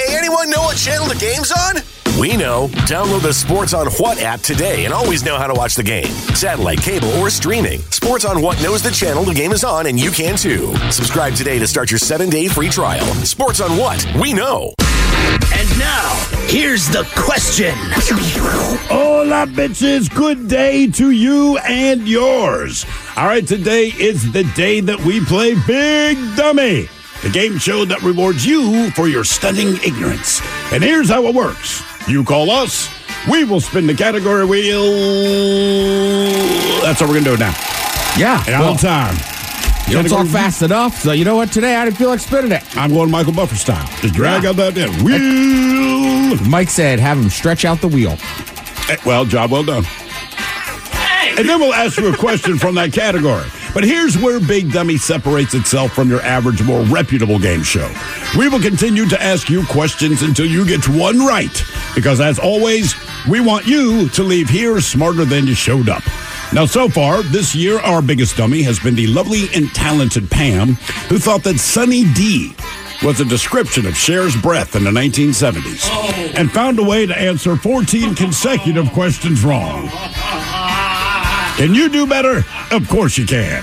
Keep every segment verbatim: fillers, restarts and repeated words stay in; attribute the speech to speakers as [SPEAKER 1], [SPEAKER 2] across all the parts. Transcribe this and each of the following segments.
[SPEAKER 1] Hey, anyone know what channel the game's on? We know. Download the Sports on What app today and always know how to watch the game. Satellite, cable, or streaming. Sports on What knows the channel the game is on, and you can too. Subscribe today to start your seven-day free trial. Sports on What? We know.
[SPEAKER 2] And now, here's the question.
[SPEAKER 3] Hola, bitches. Good day to you and yours. All right, today is the day that we play Big Dummy, the game show that rewards you for your stunning ignorance. And here's how it works. You call us, we will spin the category wheel. That's how we're going to do it now.
[SPEAKER 4] Yeah.
[SPEAKER 3] In
[SPEAKER 4] well,
[SPEAKER 3] all time.
[SPEAKER 4] You don't talk fast enough, so you know what? Today I didn't feel like spinning it.
[SPEAKER 3] I'm going Michael Buffer style. Just drag
[SPEAKER 4] Yeah.
[SPEAKER 3] out that damn wheel.
[SPEAKER 4] Mike said have him stretch out the wheel.
[SPEAKER 3] Eh, Well, job well done. And then we'll ask you a question from that category. But here's where Big Dummy separates itself from your average, more reputable game show. We will continue to ask you questions until you get one right. Because as always, we want you to leave here smarter than you showed up. Now, so far, this year, our biggest dummy has been the lovely and talented Pam, who thought that Sunny D was a description of Cher's breath in the nineteen seventies, and found a way to answer fourteen consecutive questions wrong. Can you do better? Of course you can.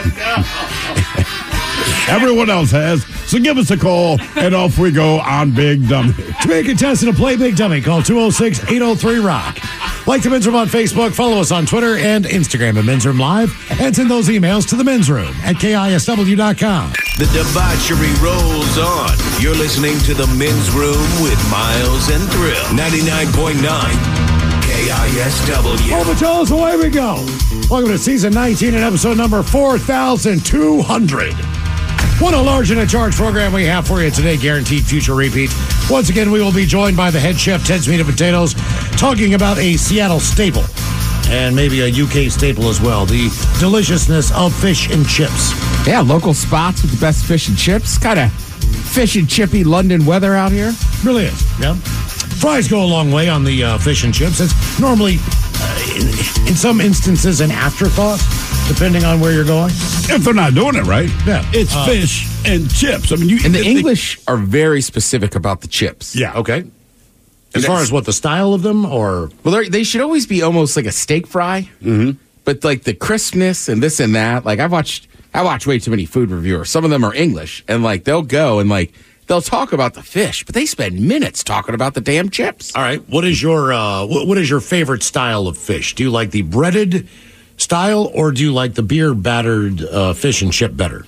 [SPEAKER 3] Everyone else has, so give us a call, and off we go on Big Dummy.
[SPEAKER 5] To be a contestant to play Big Dummy, call two oh six, eight oh three, rock. Like the Men's Room on Facebook, follow us on Twitter and Instagram at Men's Room Live, and send those emails to the Men's Room at K I S W dot com.
[SPEAKER 2] The debauchery rolls on. You're listening to the Men's Room with Miles and Thrill. ninety-nine point nine K I S W.
[SPEAKER 5] Oh, but Jones, away we go. Welcome to season nineteen and episode number four thousand two hundred. What a large and a charge program we have for you today, guaranteed future repeat. Once again, we will be joined by the head chef, Ted's Meat and Potatoes, talking about a Seattle staple and maybe a U K staple as well, the deliciousness of fish and chips.
[SPEAKER 4] Yeah, local spots with the best fish and chips. Kind of fish and chippy London weather out here.
[SPEAKER 5] Really is, yeah. Fries go a long way on the uh, fish and chips. It's normally, uh, in, in some instances, an afterthought, depending on where you're going.
[SPEAKER 3] If they're not doing it right,
[SPEAKER 5] Yeah.
[SPEAKER 3] it's
[SPEAKER 5] Uh,
[SPEAKER 3] fish and chips. I mean, you
[SPEAKER 4] And the
[SPEAKER 3] if they-
[SPEAKER 4] English are very specific about the chips.
[SPEAKER 3] Yeah.
[SPEAKER 5] Okay. As far as what, the style of them, or?
[SPEAKER 4] Well, they're- they should always be almost like a steak fry. Mm-hmm. But like the crispness and this and that. Like I've watched, I watch way too many food reviewers. Some of them are English, and like they'll go and like they'll talk about the fish, but they spend minutes talking about the damn chips.
[SPEAKER 5] All right. What is your uh, what, what is your favorite style of fish? Do you like the breaded style, or do you like the beer battered uh, fish and chip better?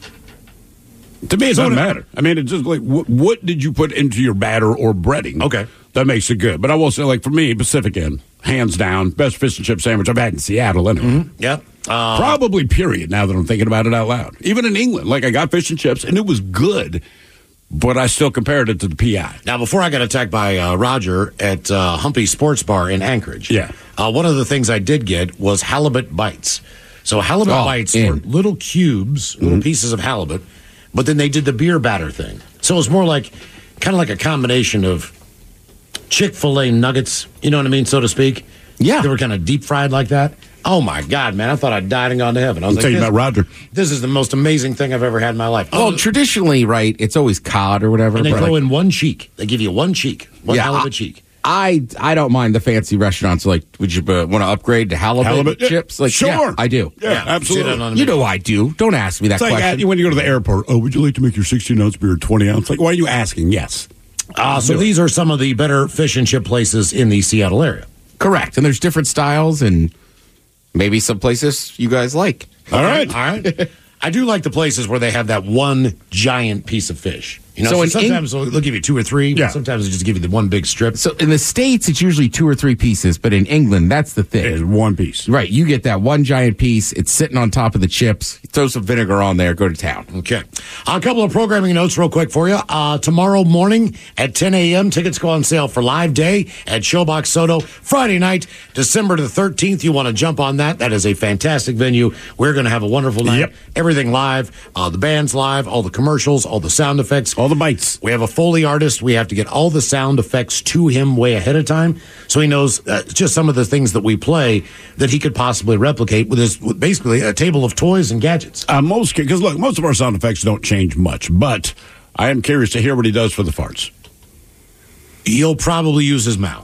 [SPEAKER 3] To me, it doesn't matter. I mean, it's just like, what, what did you put into your batter or breading?
[SPEAKER 5] Okay.
[SPEAKER 3] That makes it good. But I will say, like, for me, Pacific End, hands down, best fish and chip sandwich I've had in Seattle, anyway.
[SPEAKER 5] Yeah. Uh,
[SPEAKER 3] Probably, period, now that I'm thinking about it out loud. Even in England, like, I got fish and chips, and it was good, but I still compared it to the P I.
[SPEAKER 5] Now, before I got attacked by uh, Roger at uh, Humpy Sports Bar in Anchorage,
[SPEAKER 3] Yeah.
[SPEAKER 5] uh, one of the things I did get was halibut bites. So halibut
[SPEAKER 4] Oh,
[SPEAKER 5] bites
[SPEAKER 4] in.
[SPEAKER 5] were little cubes, little pieces of halibut, but then they did the beer batter thing. So it was more like, kind of like a combination of Chick-fil-A nuggets, you know what I mean, so to speak?
[SPEAKER 4] Yeah.
[SPEAKER 5] They were kind of deep fried like that. Oh, my God, man. I thought I'd died and gone to heaven. I was
[SPEAKER 3] I'll
[SPEAKER 5] like,
[SPEAKER 3] tell you
[SPEAKER 5] this,
[SPEAKER 3] about Roger.
[SPEAKER 5] this is the most amazing thing I've ever had in my life.
[SPEAKER 4] Well,
[SPEAKER 5] Oh,
[SPEAKER 4] traditionally, right, it's always cod or whatever.
[SPEAKER 5] and they
[SPEAKER 4] but,
[SPEAKER 5] throw
[SPEAKER 4] like,
[SPEAKER 5] in one cheek. They give you one cheek, one
[SPEAKER 4] Yeah,
[SPEAKER 5] halibut
[SPEAKER 4] I-
[SPEAKER 5] cheek.
[SPEAKER 4] I I don't mind the fancy restaurants. Like, would you uh, want to upgrade to halibut,
[SPEAKER 3] Halibut? Yeah,
[SPEAKER 4] chips? Like,
[SPEAKER 3] sure.
[SPEAKER 4] yeah, I do.
[SPEAKER 3] Yeah,
[SPEAKER 5] Yeah,
[SPEAKER 3] absolutely.
[SPEAKER 5] see that on
[SPEAKER 4] You know I do. Don't ask me that
[SPEAKER 3] It's like
[SPEAKER 4] question.
[SPEAKER 3] uh, when you go to the airport, oh, would you like to make your sixteen ounce beer twenty ounce? Like, why are you asking? Yes.
[SPEAKER 5] Uh, so these are some of the better fish and chip places in the Seattle area.
[SPEAKER 4] Correct. And there's different styles and maybe some places you guys like.
[SPEAKER 3] All right.
[SPEAKER 5] All right. I do like the places where they have that one giant piece of fish. You know,
[SPEAKER 4] So
[SPEAKER 5] so
[SPEAKER 4] in
[SPEAKER 5] sometimes they'll, they'll give you two or three.
[SPEAKER 3] Yeah.
[SPEAKER 5] Sometimes they just give you the one big strip.
[SPEAKER 4] So in the States, it's usually two or three pieces, but in England, that's the thing.
[SPEAKER 3] It's one piece.
[SPEAKER 4] Right. You get that one giant piece. It's sitting on top of the chips. You throw some vinegar on there. Go to town.
[SPEAKER 5] Okay. A couple of programming notes real quick for you. Uh, tomorrow morning at ten a.m., tickets go on sale for Live Day at Showbox Soto. Friday night, December the thirteenth. You want to jump on that. That is a fantastic venue. We're going to have a wonderful night.
[SPEAKER 3] Yep.
[SPEAKER 5] Everything live. Uh, the band's live. All the commercials. All the sound effects.
[SPEAKER 3] All the bites.
[SPEAKER 5] We have a Foley artist. We have to get all the sound effects to him way ahead of time, so he knows uh, just some of the things that we play that he could possibly replicate with his with basically a table of toys and gadgets.
[SPEAKER 3] Uh, most because look, most of our sound effects don't change much, but I am curious to hear what he does for the farts.
[SPEAKER 5] he'll probably use his mouth.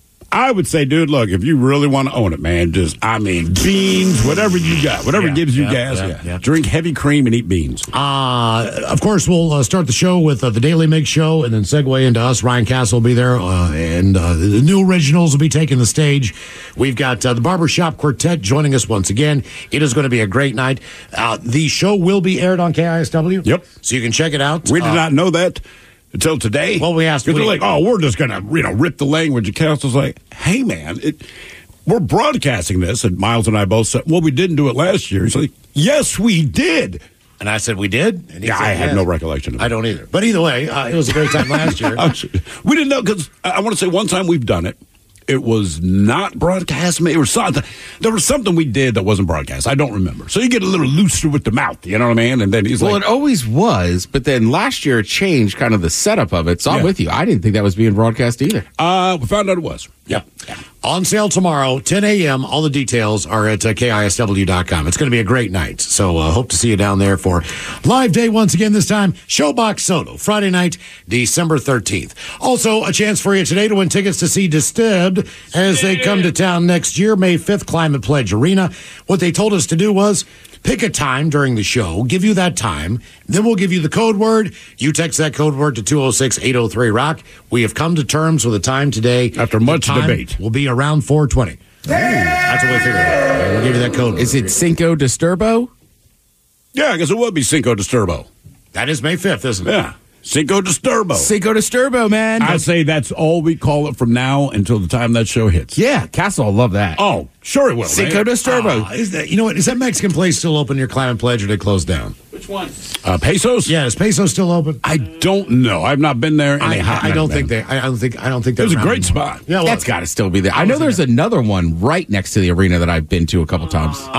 [SPEAKER 3] I would say, dude, look, if you really want to own it, man, just, I mean, beans, whatever you got, whatever
[SPEAKER 5] Yeah,
[SPEAKER 3] gives you
[SPEAKER 5] yeah,
[SPEAKER 3] gas,
[SPEAKER 5] yeah,
[SPEAKER 3] yeah.
[SPEAKER 5] yeah.
[SPEAKER 3] Drink heavy cream and eat beans.
[SPEAKER 5] Uh, of course, we'll uh, start the show with uh, the Daily Mix Show and then segue into us. Ryan Castle will be there, uh, and uh, the new originals will be taking the stage. We've got uh, the Barbershop Quartet joining us once again. It is going to be a great night. Uh, the show will be aired on K I S W.
[SPEAKER 3] Yep.
[SPEAKER 5] So you can check it out.
[SPEAKER 3] We did
[SPEAKER 5] Uh,
[SPEAKER 3] not know that until today.
[SPEAKER 5] Well, we asked-
[SPEAKER 3] Because they're
[SPEAKER 5] we-
[SPEAKER 3] like, oh, we're just going to, you know, rip the language. And Castle's like, hey, man, it, we're broadcasting this. And Miles and I both said, well, we didn't do it last year. He's like, yes, we did.
[SPEAKER 5] And I said, we did? And he
[SPEAKER 3] Yeah,
[SPEAKER 5] said,
[SPEAKER 3] I had
[SPEAKER 5] yes.
[SPEAKER 3] no recollection of it.
[SPEAKER 5] I don't either. But either way, uh, it was a great time last year.
[SPEAKER 3] We didn't know because I, I want to say one time we've done it. It was not broadcast. It was something. There was something we did that wasn't broadcast. I don't remember. So you get a little looser with the mouth. You know what I mean? And then he's
[SPEAKER 4] Well,
[SPEAKER 3] like,
[SPEAKER 4] it always was, but then last year it changed kind of the setup of it. So I'm
[SPEAKER 3] Yeah.
[SPEAKER 4] with you. I didn't think that was being broadcast either.
[SPEAKER 3] uh, we found out it was.
[SPEAKER 5] Yep. On sale tomorrow, ten a.m. All the details are at uh, K I S W dot com. It's going to be a great night. So uh, hope to see you down there for live day once again this time. Showbox Soto, Friday night, December thirteenth. Also, a chance for you today to win tickets to see Disturbed as they come to town next year, May fifth, Climate Pledge Arena. What they told us to do was pick a time during the show, give you that time, then we'll give you the code word. You text that code word to two oh six, eight oh three, ROCK. We have come to terms with a time today.
[SPEAKER 3] After
[SPEAKER 5] The
[SPEAKER 3] much
[SPEAKER 5] time
[SPEAKER 3] debate.
[SPEAKER 5] will be around four twenty. That's what we figured out. We'll give you that code.
[SPEAKER 4] Is it Cinco Disturbo?
[SPEAKER 3] Yeah, I guess it would be Cinco Disturbo.
[SPEAKER 5] That is May fifth, isn't it?
[SPEAKER 3] Yeah. Cinco Disturbo.
[SPEAKER 4] Cinco Disturbo, man.
[SPEAKER 3] I say that's all we call it from now until the time that show hits.
[SPEAKER 4] yeah, Castle will love that.
[SPEAKER 3] Oh, sure it will.
[SPEAKER 4] Cinco
[SPEAKER 3] man.
[SPEAKER 4] Disturbo.
[SPEAKER 5] Ah, is that, you know what? Is that Mexican place still open near Climate Pledge or did they close down?
[SPEAKER 6] Which one?
[SPEAKER 3] Uh, pesos?
[SPEAKER 5] Yeah, is Peso still open?
[SPEAKER 3] I don't know. I've not been there. In
[SPEAKER 5] I,
[SPEAKER 3] a hot
[SPEAKER 5] I, I
[SPEAKER 3] minute,
[SPEAKER 5] don't
[SPEAKER 3] man.
[SPEAKER 5] think they. I don't think. I don't think
[SPEAKER 3] It was
[SPEAKER 5] they're
[SPEAKER 3] a
[SPEAKER 5] around
[SPEAKER 3] great
[SPEAKER 5] anymore.
[SPEAKER 3] spot.
[SPEAKER 5] Yeah, well,
[SPEAKER 4] That's got to still be there. I know there's another one right next to the arena that I've been to a couple times.
[SPEAKER 5] uh,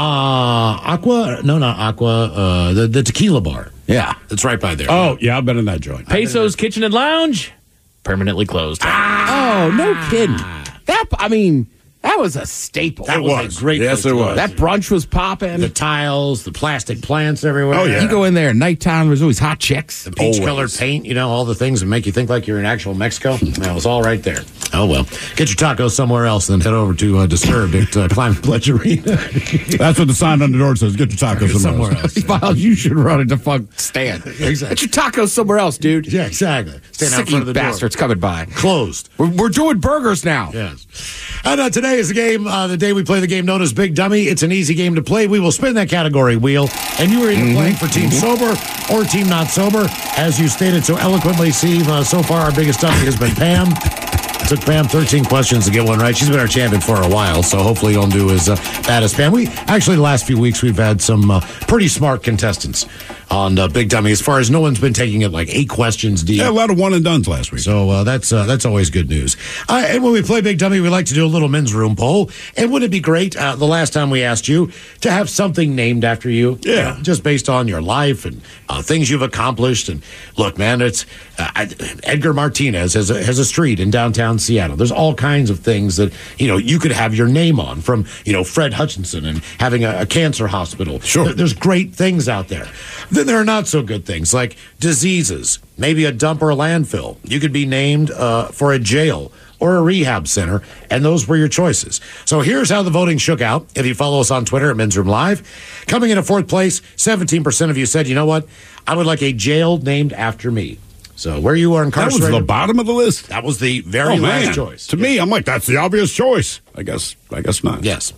[SPEAKER 5] Aqua. No, not Aqua. Uh, the the tequila bar.
[SPEAKER 4] Yeah.
[SPEAKER 5] It's right by there.
[SPEAKER 3] Oh, yeah, I've been in that joint.
[SPEAKER 6] Peso's Kitchen and Lounge, permanently closed.
[SPEAKER 4] Oh, no kidding. That, I mean, that was a staple.
[SPEAKER 5] that
[SPEAKER 3] it
[SPEAKER 5] was,
[SPEAKER 3] was.
[SPEAKER 5] a great.
[SPEAKER 3] Yes,
[SPEAKER 5] place
[SPEAKER 3] it
[SPEAKER 5] to go.
[SPEAKER 3] was.
[SPEAKER 4] That brunch was popping.
[SPEAKER 5] The tiles, the plastic plants everywhere.
[SPEAKER 3] Oh, yeah.
[SPEAKER 4] You go in there at nighttime, there's always hot chicks.
[SPEAKER 5] The peach colored
[SPEAKER 3] Always.
[SPEAKER 5] paint, you know, all the things that make you think like you're in actual Mexico. That was all right there. Oh, well. Get your tacos somewhere else and then head over to uh, Disturbed at uh, Climate Pledge Arena.
[SPEAKER 3] That's what the sign on the door says. Get your tacos somewhere,
[SPEAKER 5] somewhere
[SPEAKER 3] else.
[SPEAKER 5] else.
[SPEAKER 4] Miles, you should run a defunct stand.
[SPEAKER 5] Exactly.
[SPEAKER 4] Get your tacos somewhere else, dude.
[SPEAKER 5] Yeah, exactly. Stand out
[SPEAKER 4] Sick
[SPEAKER 5] front of the
[SPEAKER 4] bastards coming by.
[SPEAKER 5] door. Closed.
[SPEAKER 4] We're, we're doing burgers now.
[SPEAKER 5] Yes. And uh, today is the game, uh, the day we play the game known as Big Dummy. It's an easy game to play. We will spin that category wheel, and you are either playing for Team Sober or Team Not Sober. As you stated so eloquently, Steve, uh, so far our biggest dummy has been Pam. It took Pam thirteen questions to get one right. She's been our champion for a while, so hopefully you don't do as uh, bad as Pam. We actually, the last few weeks, we've had some uh, pretty smart contestants on uh, Big Dummy, as far as no one's been taking it like eight questions deep.
[SPEAKER 3] Yeah, a lot of one and dones last week.
[SPEAKER 5] So uh, that's uh, that's always good news. Uh, and when we play Big Dummy, we like to do a little men's room poll. And wouldn't it be great, uh, the last time we asked you, to have something named after you?
[SPEAKER 3] Yeah.
[SPEAKER 5] Uh, just based on your life and uh, things you've accomplished. And look, man, it's uh, I- Edgar Martinez has a, has a street in downtown Seattle. There's all kinds of things that, you know, you could have your name on, from, you know, Fred Hutchinson and having a, a cancer hospital.
[SPEAKER 3] Sure.
[SPEAKER 5] There- there's great things out there. Then there are not so good things like diseases, maybe a dump or a landfill. You could be named uh, for a jail or a rehab center, and those were your choices. So here's how the voting shook out. If you follow us on Twitter at Men's Room Live, coming in at fourth place, seventeen percent of you said, you know what, I would like a jail named after me. So where you are
[SPEAKER 3] That was
[SPEAKER 5] incarcerated,
[SPEAKER 3] the bottom of the list.
[SPEAKER 5] that was the very
[SPEAKER 3] Oh,
[SPEAKER 5] last
[SPEAKER 3] man.
[SPEAKER 5] choice.
[SPEAKER 3] To me, I'm like, that's the obvious choice. I guess, I guess not.
[SPEAKER 5] Yes.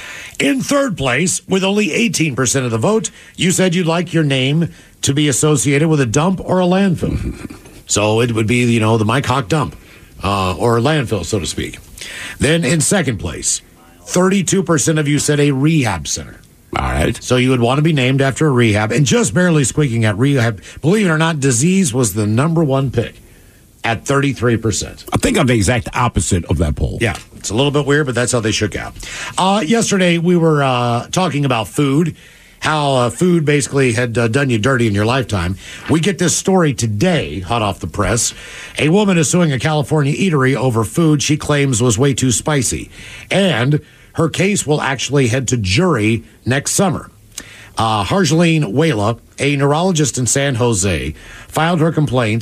[SPEAKER 5] In third place, with only eighteen percent of the vote, you said you'd like your name to be associated with a dump or a landfill. So it would be, you know, the Mike Hawk dump uh, or a landfill, so to speak. Then in second place, thirty-two percent of you said a rehab center.
[SPEAKER 3] All right.
[SPEAKER 5] So you would want to be named after a rehab. And just barely squeaking at rehab, believe it or not, disease was the number one pick at thirty-three percent.
[SPEAKER 3] I think I'm the exact opposite of that poll.
[SPEAKER 5] Yeah, it's a little bit weird, but that's how they shook out. Uh, yesterday, we were uh, talking about food, how uh, food basically had uh, done you dirty in your lifetime. We get this story today, hot off the press. A woman is suing a California eatery over food she claims was way too spicy. And her case will actually head to jury next summer. Uh, Harjeline Wela, a neurologist in San Jose, filed her complaint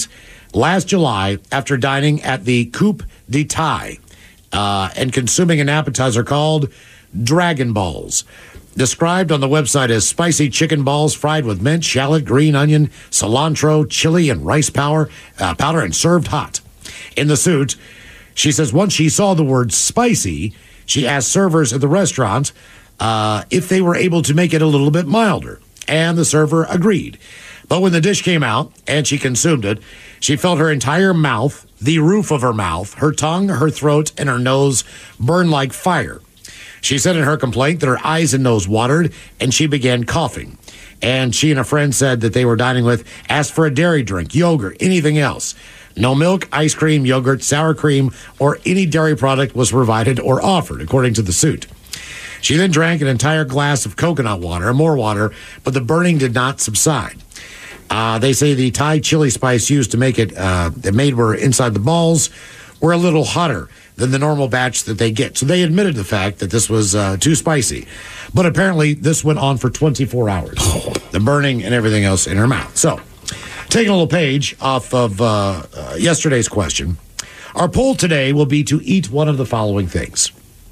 [SPEAKER 5] last July after dining at the Coupe de Thai uh, and consuming an appetizer called Dragon Balls, described on the website as spicy chicken balls fried with mint, shallot, green onion, cilantro, chili, and rice powder, uh, powder and served hot. In the suit, she says once she saw the word spicy, she asked servers at the restaurant uh, if they were able to make it a little bit milder, and the server agreed. But when the dish came out and she consumed it, she felt her entire mouth, the roof of her mouth, her tongue, her throat, and her nose burn like fire. She said in her complaint that her eyes and nose watered, and she began coughing. And she and a friend said that they were dining with asked for a dairy drink, yogurt, anything else. No milk, ice cream, yogurt, sour cream, or any dairy product was provided or offered, according to the suit. She then drank an entire glass of coconut water, more water, but the burning did not subside. Uh, they say the Thai chili spice used to make it, uh, that made were inside the balls, were a little hotter than the normal batch that they get. So they admitted the fact that this was uh, too spicy. But apparently this went on for twenty-four hours. The burning and everything else in her mouth. So, taking a little page off of uh, uh, yesterday's question, our poll today will be to eat one of the following things.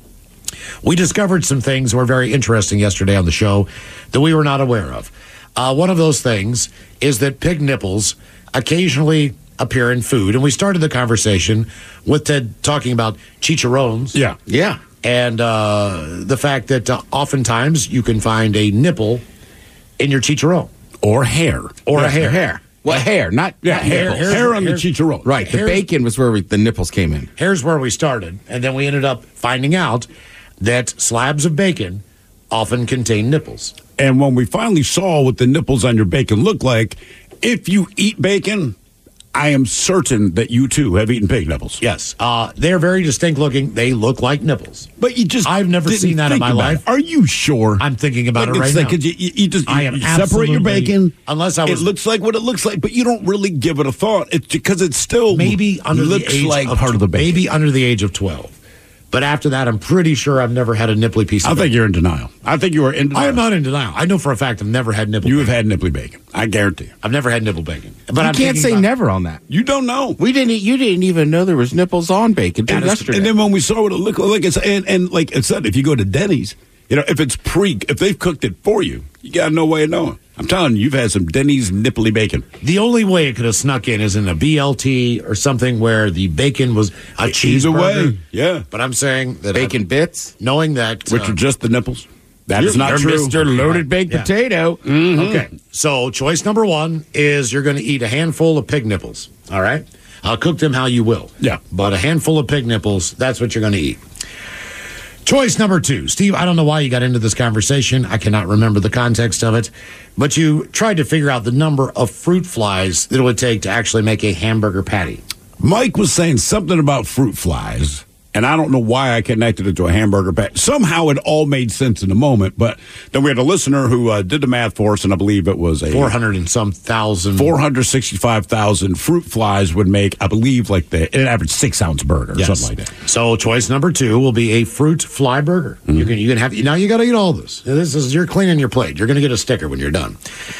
[SPEAKER 5] We discovered some things that were very interesting yesterday on the show that we were not aware of. Uh, one of those things is that pig nipples occasionally appear in food. And we started the conversation with Ted talking about chicharrones.
[SPEAKER 3] Yeah.
[SPEAKER 4] Yeah.
[SPEAKER 5] And uh, the fact that uh, oftentimes you can find a nipple in your chicharron.
[SPEAKER 3] Or hair.
[SPEAKER 5] Or
[SPEAKER 3] Yeah,
[SPEAKER 5] a hair.
[SPEAKER 4] Hair. What hair? Not,
[SPEAKER 3] Yeah,
[SPEAKER 4] not
[SPEAKER 3] hair.
[SPEAKER 4] nipples.
[SPEAKER 3] Hair on the
[SPEAKER 5] Hair's-
[SPEAKER 3] chicharron.
[SPEAKER 4] Right. The
[SPEAKER 5] Hair's-
[SPEAKER 4] bacon was where we, the nipples came in.
[SPEAKER 5] Here's where we started. And then we ended up finding out that slabs of bacon often contain nipples.
[SPEAKER 3] And when we finally saw what the nipples on your bacon look like, if you eat bacon, I am certain that you too have eaten pig nipples.
[SPEAKER 5] Yes. Uh, they're very distinct looking. They look like nipples.
[SPEAKER 3] But you just
[SPEAKER 5] I've never
[SPEAKER 3] didn't
[SPEAKER 5] seen that in
[SPEAKER 3] think
[SPEAKER 5] my
[SPEAKER 3] about
[SPEAKER 5] life.
[SPEAKER 3] it. Are you sure?
[SPEAKER 5] I'm thinking about
[SPEAKER 3] Like,
[SPEAKER 5] it right
[SPEAKER 3] it's like,
[SPEAKER 5] now.
[SPEAKER 3] 'cause You, you, you just
[SPEAKER 5] I am
[SPEAKER 3] you separate your
[SPEAKER 5] absolutely-
[SPEAKER 3] bacon.
[SPEAKER 5] unless I was-
[SPEAKER 3] it looks like what it looks like, but you don't really give it a thought. It's because it's still
[SPEAKER 5] Maybe under
[SPEAKER 3] looks
[SPEAKER 5] the age
[SPEAKER 3] like
[SPEAKER 5] of,
[SPEAKER 3] part of the bacon.
[SPEAKER 5] Maybe under the age of twelve. But after that, I'm pretty sure I've never had a nipply piece of
[SPEAKER 3] I
[SPEAKER 5] bacon.
[SPEAKER 3] think you're in denial. I think you are in denial.
[SPEAKER 5] I am not in denial. I know for a fact I've never had nipple
[SPEAKER 3] You
[SPEAKER 5] bacon.
[SPEAKER 3] have had nipply bacon. I guarantee you.
[SPEAKER 5] I've never had nipple bacon. But
[SPEAKER 4] You
[SPEAKER 5] I'm
[SPEAKER 4] can't
[SPEAKER 5] thinking
[SPEAKER 4] say
[SPEAKER 5] about-
[SPEAKER 4] never on that.
[SPEAKER 3] You don't know.
[SPEAKER 4] We didn't. You didn't even know there was nipples on bacon till
[SPEAKER 5] That is-
[SPEAKER 4] yesterday.
[SPEAKER 3] And then when we saw what it looked like, it's, and, and like I said, if you go to Denny's, you know, if it's pre, if they've cooked it for you, you got no way of knowing. I'm telling you, you've had some Denny's nipply bacon.
[SPEAKER 5] The only way it could have snuck in is in a B L T or something where the bacon was a
[SPEAKER 3] Either
[SPEAKER 5] cheeseburger.
[SPEAKER 3] way, yeah.
[SPEAKER 5] But I'm saying that
[SPEAKER 4] bacon
[SPEAKER 5] I've-
[SPEAKER 4] bits.
[SPEAKER 5] knowing that
[SPEAKER 3] Which
[SPEAKER 5] uh,
[SPEAKER 3] are just the nipples. That is
[SPEAKER 4] You're-
[SPEAKER 3] not
[SPEAKER 4] you're
[SPEAKER 3] true.
[SPEAKER 4] Mister Loaded Baked
[SPEAKER 5] Yeah.
[SPEAKER 4] Potato.
[SPEAKER 5] Okay, so choice number one is you're going to eat a handful of pig nipples. All right, I'll cook them how you will.
[SPEAKER 3] Yeah.
[SPEAKER 5] but a handful of pig nipples, that's what you're going to eat. Choice number two, Steve, I don't know why you got into this conversation. I cannot remember the context of it, but you tried to figure out the number of fruit flies that it would take to actually make a hamburger patty.
[SPEAKER 3] Mike was saying something about fruit flies, and I don't know why I connected it to a hamburger patty. Somehow it all made sense in the moment, but then we had a listener who uh, did the math for us, and I believe it was a
[SPEAKER 5] four hundred and some thousand.
[SPEAKER 3] four hundred sixty-five thousand fruit flies would make, I believe, like the an average six ounce burger or
[SPEAKER 5] Yes.
[SPEAKER 3] something like that.
[SPEAKER 5] So choice number two will be a fruit fly burger. You can you can have now you got to eat all this. This is you're cleaning your plate. You're going to get a sticker when you're done.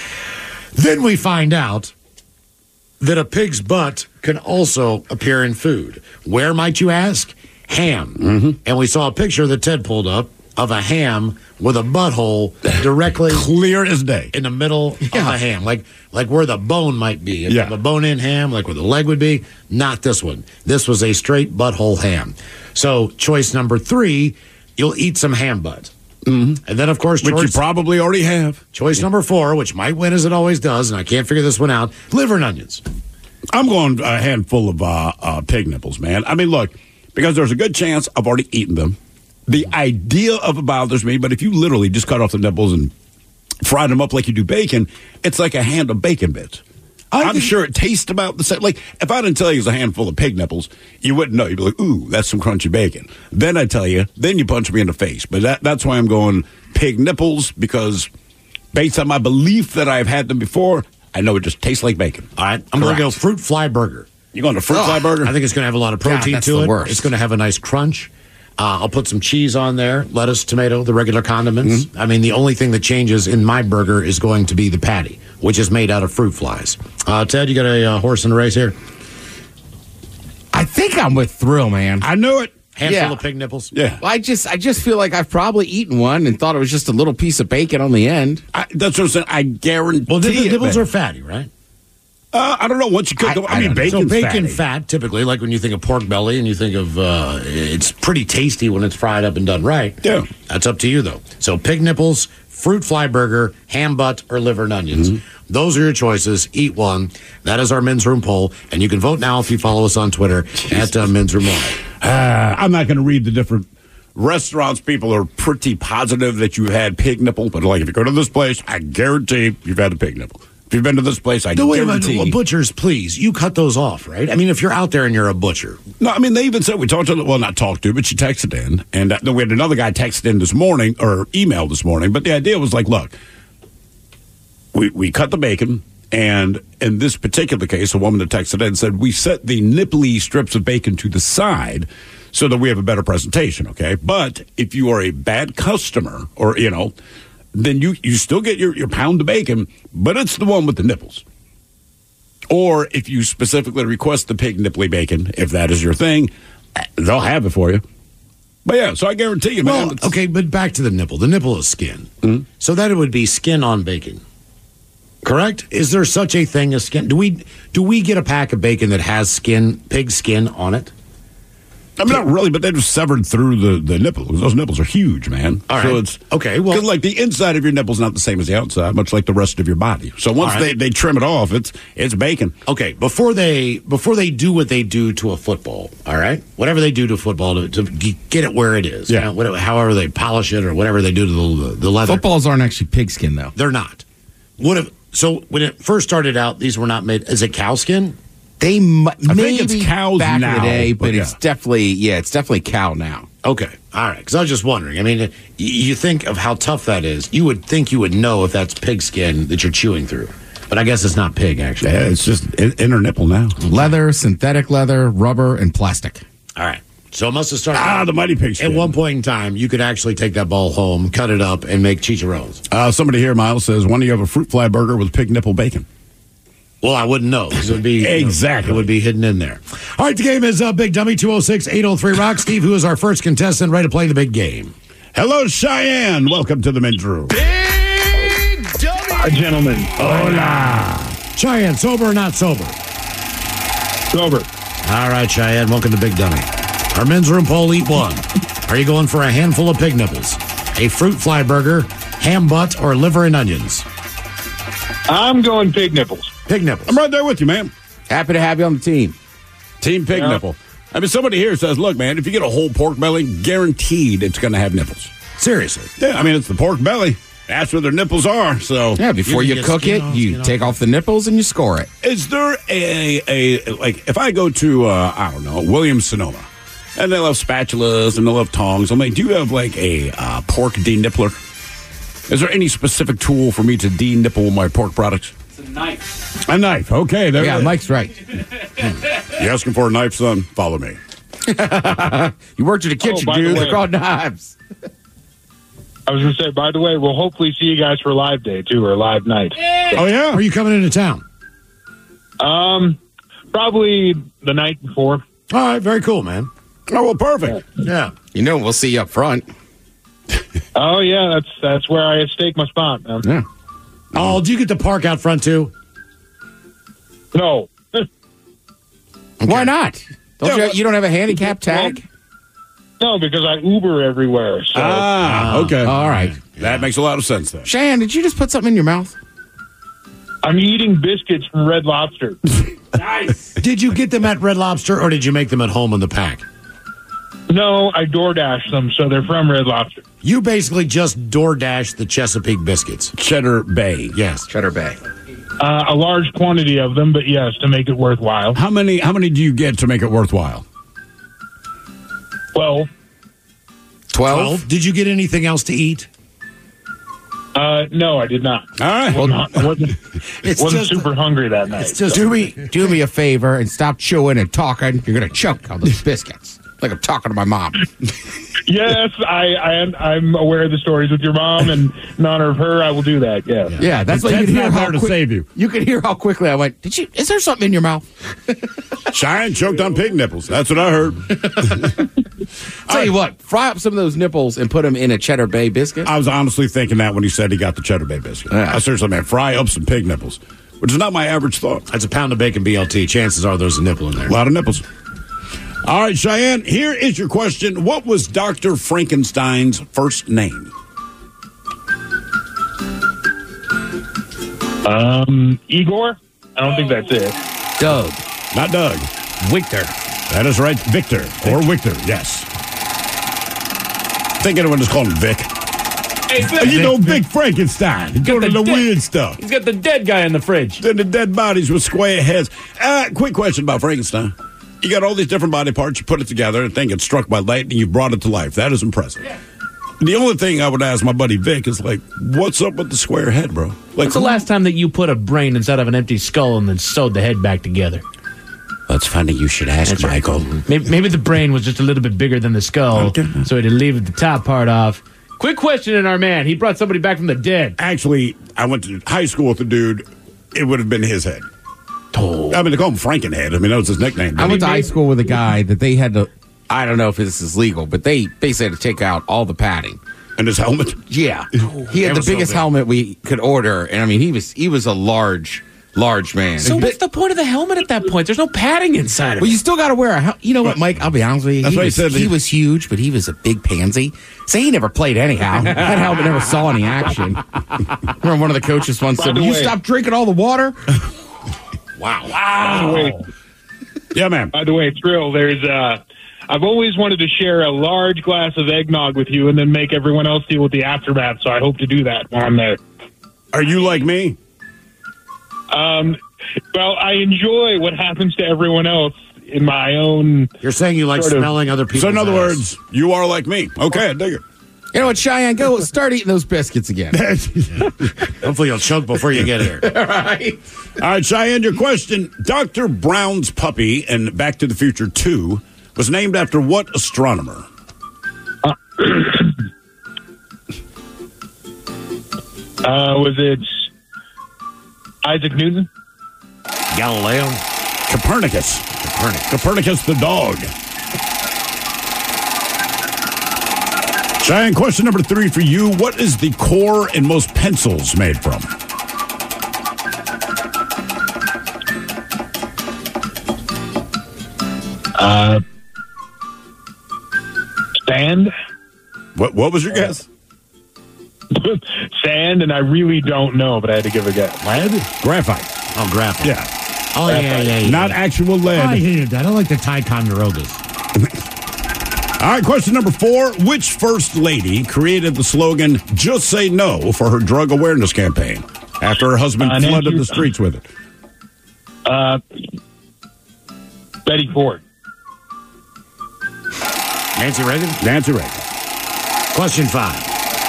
[SPEAKER 5] Then we find out that a pig's butt can also appear in food. Where might you ask? Ham. Mm-hmm. And we saw a picture that Ted pulled up of a ham with a butthole directly
[SPEAKER 3] Clear as day.
[SPEAKER 5] in the middle of the ham, like like where the bone might be. If
[SPEAKER 3] Yeah.
[SPEAKER 5] the bone-in ham, like where the leg would be. Not this one. This was a straight butthole ham. So choice number three, you'll eat some ham butt. Mm-hmm. And then, of course,
[SPEAKER 3] Which you
[SPEAKER 5] choice,
[SPEAKER 3] probably already have.
[SPEAKER 5] choice number four, which might win as it always does, and I can't figure this one out, liver and onions.
[SPEAKER 3] I'm going a handful of uh, uh, pig nipples, man. I mean, look, because there's a good chance I've already eaten them. The idea of it bothers me, but if you literally just cut off the nipples and fry them up like you do bacon, it's like a hand of bacon bits. I'm
[SPEAKER 5] think-
[SPEAKER 3] sure it tastes about the same. Like, if I didn't tell you it was a handful of pig nipples, you wouldn't know. You'd be like, ooh, that's some crunchy bacon. Then I tell you, then you punch me in the face. But that, that's why I'm going pig nipples, because based on my belief that I've had them before, I know it just tastes like bacon.
[SPEAKER 5] All right, I'm going to go
[SPEAKER 3] Correct.
[SPEAKER 5] fruit fly burger.
[SPEAKER 3] You going to fruit fly burger?
[SPEAKER 5] I think it's going to have a lot of protein
[SPEAKER 4] that's
[SPEAKER 5] to
[SPEAKER 4] the
[SPEAKER 5] it.
[SPEAKER 4] worst.
[SPEAKER 5] It's going to have a nice crunch. Uh, I'll put some cheese on there, lettuce, tomato, the regular condiments.
[SPEAKER 3] Mm-hmm.
[SPEAKER 5] I mean, the only thing that changes in my burger is going to be the patty, which is made out of fruit flies. Uh, Ted, you got a uh, horse in the race here?
[SPEAKER 4] I think I'm with Thrill, man.
[SPEAKER 3] I knew it.
[SPEAKER 5] Handful
[SPEAKER 4] Yeah.
[SPEAKER 5] of pig nipples.
[SPEAKER 3] Yeah.
[SPEAKER 4] I just I just feel like I've probably eaten one and thought it was just a little piece of bacon on the end.
[SPEAKER 3] I, that's what I'm saying. I guarantee
[SPEAKER 5] Well, the, the
[SPEAKER 3] it,
[SPEAKER 5] nipples
[SPEAKER 3] man.
[SPEAKER 5] are fatty, right?
[SPEAKER 3] Uh, I don't know. Once you cook
[SPEAKER 4] I-
[SPEAKER 3] them, I,
[SPEAKER 4] I
[SPEAKER 3] mean,
[SPEAKER 4] don't know.
[SPEAKER 3] bacon's
[SPEAKER 5] So bacon
[SPEAKER 3] fatty.
[SPEAKER 5] fat, typically, like when you think of pork belly and you think of uh, it's pretty tasty when it's fried up and done right.
[SPEAKER 3] Yeah.
[SPEAKER 5] That's up to you, though. So pig nipples, fruit fly burger, ham butt, or liver and onions.
[SPEAKER 3] Mm-hmm.
[SPEAKER 5] Those are your choices. Eat one. That is our men's room poll. And you can vote now if you follow us on Twitter at uh, men's room live.
[SPEAKER 3] Uh, I'm not going to read the different restaurants. People are pretty positive that you've had pig nipple, but like if you go to this place, I guarantee you've had a pig nipple. If you've been to this place, I
[SPEAKER 5] No, wait a minute.
[SPEAKER 3] guarantee.
[SPEAKER 5] Well, butchers, please. You cut those off, right? I mean, if you're out there and you're a butcher.
[SPEAKER 3] No, I mean, they even said we talked to the, well, not talked to, but she texted in. And uh, we had another guy texted in this morning or emailed this morning. But the idea was like, look, we, we cut the bacon. And in this particular case, a woman that texted in said, we set the nipply strips of bacon to the side so that we have a better presentation, okay? But if you are a bad customer or, you know, then you, you still get your, your pound of bacon, but it's the one with the nipples. Or if you specifically request the pig nipply bacon, if that is your thing, they'll have it for you. But yeah, so I guarantee you, man.
[SPEAKER 5] Well,
[SPEAKER 3] it's-
[SPEAKER 5] okay, but back to the nipple. The nipple is skin. So that it would be skin on bacon. Correct? Is there such a thing as skin? Do we do we get a pack of bacon that has skin, pig skin on it?
[SPEAKER 3] I mean, not really, but they just severed through the, the nipple. Those nipples are huge, man.
[SPEAKER 5] All
[SPEAKER 3] So
[SPEAKER 5] right.
[SPEAKER 3] it's
[SPEAKER 5] Okay, well-
[SPEAKER 3] 'cause, like the inside of your nipple's not the same as the outside, much like the rest of your body. So once
[SPEAKER 5] All right.
[SPEAKER 3] they, they trim it off, it's it's bacon.
[SPEAKER 5] Okay, before they before they do what they do to a football, all right, whatever they do to football to, to g- get it where it is,
[SPEAKER 3] Yeah.
[SPEAKER 5] you know, whatever, however they polish it or whatever they do to the the leather,
[SPEAKER 4] Footballs aren't actually pigskin, though.
[SPEAKER 5] they're not. What if so? When it first started out, these were not made. Is it cow skin?
[SPEAKER 4] They m-
[SPEAKER 3] think
[SPEAKER 4] maybe
[SPEAKER 3] it's cows
[SPEAKER 4] back
[SPEAKER 3] now,
[SPEAKER 4] in the day, but,
[SPEAKER 3] but
[SPEAKER 4] it's
[SPEAKER 3] yeah.
[SPEAKER 4] definitely yeah, it's definitely cow now.
[SPEAKER 5] Okay, all right. Because I was just wondering. I mean, y- you think of how tough that is. You would think you would know if that's pig skin that you're chewing through, but I guess it's not pig actually.
[SPEAKER 3] Yeah, it's just in, inner nipple now.
[SPEAKER 4] Leather, synthetic leather, rubber, and plastic.
[SPEAKER 5] All right. So it must have started.
[SPEAKER 3] Ah, the mighty pig
[SPEAKER 5] At
[SPEAKER 3] skin.
[SPEAKER 5] one point in time, you could actually take that ball home, cut it up, and make chicharrones.
[SPEAKER 3] Uh, somebody here, Miles, says, why don't you have a fruit fly burger with pig nipple bacon?
[SPEAKER 5] Well, I wouldn't know because it would be
[SPEAKER 3] Exactly.
[SPEAKER 5] it would be hidden in there. All right, the game is uh, Big Dummy two oh six, eight oh three Rock. Steve, who is our first contestant, ready to play the big game?
[SPEAKER 3] Hello, Cheyenne. Welcome to the men's room.
[SPEAKER 7] Hi, gentlemen.
[SPEAKER 5] Cheyenne, sober or not sober?
[SPEAKER 7] Sober.
[SPEAKER 5] All right, Cheyenne, welcome to Big Dummy. Our men's room poll, eat one. Are you going for a handful of pig nipples, a fruit fly burger, ham butt, or liver and onions?
[SPEAKER 7] I'm going pig nipples.
[SPEAKER 5] Pig nipples.
[SPEAKER 3] I'm right there with you, man.
[SPEAKER 4] Happy to have you on the team.
[SPEAKER 3] Team pig
[SPEAKER 7] Yeah.
[SPEAKER 3] nipple. I mean, somebody here says, look, man, if you get a whole pork belly, guaranteed it's going to have nipples.
[SPEAKER 5] Seriously.
[SPEAKER 3] Yeah, I mean, it's the pork belly. That's where their nipples are. So,
[SPEAKER 4] Yeah, before
[SPEAKER 5] You
[SPEAKER 4] you,
[SPEAKER 5] can get
[SPEAKER 4] cook
[SPEAKER 5] skin
[SPEAKER 4] it,
[SPEAKER 5] off,
[SPEAKER 4] you
[SPEAKER 5] skin
[SPEAKER 4] take
[SPEAKER 5] off.
[SPEAKER 4] off the nipples and you score it.
[SPEAKER 3] is there a, a like, if I go to, uh, I don't know, Williams Sonoma, and they love spatulas and they love tongs, I'm like, do you have like a uh, pork denippler? Is there any specific tool for me to denipple my pork products?
[SPEAKER 6] It's a knife.
[SPEAKER 3] A knife. Okay, there
[SPEAKER 4] Yeah,
[SPEAKER 3] it is.
[SPEAKER 4] Mike's right.
[SPEAKER 3] You asking for a knife, son? Follow me.
[SPEAKER 4] You worked at a kitchen,
[SPEAKER 7] by the
[SPEAKER 4] dude.
[SPEAKER 7] way-
[SPEAKER 4] They're called knives.
[SPEAKER 7] I was going to say, by the way, we'll hopefully see you guys for live day, too, or live night.
[SPEAKER 3] Oh, yeah?
[SPEAKER 5] Are you coming into town?
[SPEAKER 7] Um, probably the night before.
[SPEAKER 5] All right, very cool, man.
[SPEAKER 3] Oh, well, perfect.
[SPEAKER 5] Yeah.
[SPEAKER 4] You know, we'll see you up front.
[SPEAKER 7] Oh, yeah, that's that's where I stake my spot, man.
[SPEAKER 4] Yeah.
[SPEAKER 5] Oh, do you get to park out front too?
[SPEAKER 7] No.
[SPEAKER 4] Why not? Don't
[SPEAKER 3] Yeah,
[SPEAKER 4] you,
[SPEAKER 3] well-
[SPEAKER 4] you don't have a handicap tag?
[SPEAKER 7] No, because I Uber everywhere. So
[SPEAKER 3] Ah, okay.
[SPEAKER 4] All right.
[SPEAKER 3] That makes a lot of sense then.
[SPEAKER 4] Cheyenne, did you just put something in your mouth?
[SPEAKER 7] I'm eating biscuits from Red Lobster.
[SPEAKER 6] Nice.
[SPEAKER 5] Did you get them at Red Lobster or did you make them at home in the pack?
[SPEAKER 7] No, I DoorDash them, so they're from Red Lobster.
[SPEAKER 5] You basically just DoorDash the Chesapeake biscuits.
[SPEAKER 3] Cheddar Bay.
[SPEAKER 5] Yes.
[SPEAKER 4] Cheddar Bay.
[SPEAKER 7] Uh, a large quantity of them, but yes, to make it worthwhile.
[SPEAKER 3] How many how many do you get to make it worthwhile?
[SPEAKER 7] Well,
[SPEAKER 4] twelve?
[SPEAKER 5] Well, did you get anything else to eat?
[SPEAKER 7] uh, no, I did not.
[SPEAKER 3] All right.
[SPEAKER 7] Well, I wasn't,
[SPEAKER 5] It's
[SPEAKER 7] wasn't
[SPEAKER 5] just-
[SPEAKER 7] super hungry that night.
[SPEAKER 5] It's just
[SPEAKER 4] Do me, do me a favor and stop chewing and talking. You're going to choke on those biscuits. Like I'm talking to my mom.
[SPEAKER 7] Yes, I, I am. I'm aware of the stories with your mom, and in honor of her, I will do that. Yeah.
[SPEAKER 4] Yeah, that's why you
[SPEAKER 3] Ted's
[SPEAKER 4] could hear
[SPEAKER 3] not
[SPEAKER 4] how
[SPEAKER 3] there to
[SPEAKER 4] quick,
[SPEAKER 3] save you.
[SPEAKER 4] You could hear how quickly I went. Did you? Is there something in your mouth?
[SPEAKER 3] Cheyenne choked on pig nipples. That's what I heard.
[SPEAKER 4] Tell you what, fry up some of those nipples and put them in a Cheddar Bay biscuit.
[SPEAKER 3] I was honestly thinking that when he said he got the Cheddar Bay biscuit.
[SPEAKER 4] Yeah.
[SPEAKER 3] I seriously, man, fry up some pig nipples, which is not my average thought.
[SPEAKER 5] That's a pound of bacon B L T. Chances are there's a nipple in there.
[SPEAKER 3] A lot of nipples. All right, Cheyenne, here is your question. What was Doctor Frankenstein's first name?
[SPEAKER 7] Um, Igor? I don't think that's it.
[SPEAKER 4] Doug.
[SPEAKER 3] Not Doug.
[SPEAKER 5] Victor.
[SPEAKER 3] That is right, Victor. Or Victor, yes. I think anyone just called him Vic.
[SPEAKER 6] Hey,
[SPEAKER 3] Uh, You know, Vic Frankenstein. He doing
[SPEAKER 6] the
[SPEAKER 3] the
[SPEAKER 6] dick.
[SPEAKER 3] weird stuff.
[SPEAKER 6] He's got the dead guy in the fridge.
[SPEAKER 3] Then the dead bodies with square heads. Uh, quick question about Frankenstein. You got all these different body parts, you put it together, and think it's struck by lightning, you brought it to life. That is impressive.
[SPEAKER 6] Yeah.
[SPEAKER 3] The only thing I would ask my buddy Vic is like, what's up with the square head, bro? Like,
[SPEAKER 8] When's the last time that you put a brain inside of an empty skull and then sewed the head back together?
[SPEAKER 3] That's funny you should ask, Michael.
[SPEAKER 8] Maybe, maybe the brain was just a little bit bigger than the skull,
[SPEAKER 3] Okay.
[SPEAKER 8] so he had to leave the top part off. Quick question in our man. He brought somebody back from the dead.
[SPEAKER 3] Actually, I went to high school with a dude. It would have been his head.
[SPEAKER 8] Oh.
[SPEAKER 3] I mean, they call him Frankenhead. I mean, that was his nickname.
[SPEAKER 4] I went to high school with a guy that they had to. I don't know if this is legal, but they basically had to take out all the padding.
[SPEAKER 3] And his helmet.
[SPEAKER 4] Yeah, he had
[SPEAKER 5] That
[SPEAKER 4] the
[SPEAKER 5] was so
[SPEAKER 4] biggest
[SPEAKER 5] big.
[SPEAKER 4] helmet we could order, and I mean, he was he was a large, large man.
[SPEAKER 8] So
[SPEAKER 4] But-
[SPEAKER 8] what's the point of the helmet at that point? There's no padding inside of
[SPEAKER 4] Well,
[SPEAKER 8] it.
[SPEAKER 4] you still got to wear a helmet. You know what, Mike? I'll be honest with you.
[SPEAKER 3] That's
[SPEAKER 4] he
[SPEAKER 3] what he
[SPEAKER 4] was,
[SPEAKER 3] said.
[SPEAKER 4] He was huge, but he was a big pansy. So he never played anyhow. That helmet never saw any action. Remember one of the coaches once said,
[SPEAKER 7] the
[SPEAKER 4] "Will you
[SPEAKER 7] way-
[SPEAKER 4] stop drinking all the water?"
[SPEAKER 3] Wow.
[SPEAKER 7] By the way,
[SPEAKER 3] Yeah, man.
[SPEAKER 7] by the way, Thrill, there's uh, I've always wanted to share a large glass of eggnog with you and then make everyone else deal with the aftermath, so I hope to do that while I'm there.
[SPEAKER 3] Are you like me?
[SPEAKER 7] Um, well, I enjoy what happens to everyone else in my own...
[SPEAKER 5] You're saying you like
[SPEAKER 7] Sort of.
[SPEAKER 5] smelling other people's
[SPEAKER 3] So, in other
[SPEAKER 5] ass.
[SPEAKER 3] words, you are like me. Okay, I dig it.
[SPEAKER 4] You know what, Cheyenne? Go start eating those biscuits again.
[SPEAKER 5] Hopefully you'll choke before you get here.
[SPEAKER 4] Right?
[SPEAKER 3] All right, Cheyenne, your question. Doctor Brown's puppy in Back to the Future two was named after what astronomer?
[SPEAKER 7] Uh, was it Isaac Newton?
[SPEAKER 5] Galileo.
[SPEAKER 3] Copernicus.
[SPEAKER 5] Copernicus.
[SPEAKER 3] Copernicus the dog. Cheyenne, question number three for you. What is the core in most pencils made from?
[SPEAKER 7] Uh, sand?
[SPEAKER 3] What What was your guess?
[SPEAKER 7] Sand, and I really don't know, but I had to give a guess.
[SPEAKER 3] Lead? Graphite.
[SPEAKER 5] Oh, graphite.
[SPEAKER 3] Yeah.
[SPEAKER 5] Oh, yeah, yeah, yeah.
[SPEAKER 3] Not actual lead.
[SPEAKER 5] I hated that. I like the Ticonderogas.
[SPEAKER 3] All right, question number four. Which first lady created the slogan, "Just Say No" for her drug awareness campaign after her husband
[SPEAKER 7] Uh,
[SPEAKER 3] flooded
[SPEAKER 7] Nancy-
[SPEAKER 3] the streets with it?
[SPEAKER 7] Uh, Betty Ford.
[SPEAKER 5] Nancy Reagan.
[SPEAKER 3] Nancy Reagan.
[SPEAKER 5] Question five.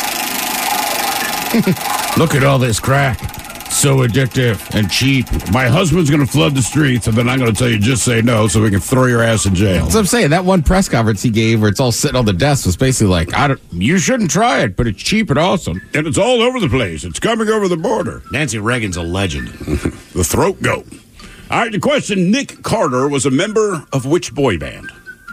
[SPEAKER 3] Look at all this crack. So addictive and cheap. My husband's going to flood the streets, and then I'm going to tell you, just say no so we can throw your ass in jail.
[SPEAKER 4] That's what I'm saying. That one press conference he gave where it's all sitting on the desk was basically like, I don't, you shouldn't try it, but it's cheap and awesome.
[SPEAKER 3] And it's all over the place. It's coming over the border.
[SPEAKER 5] Nancy Reagan's a legend.
[SPEAKER 3] The throat goat. All right, the question. Nick Carter was a member of which boy band?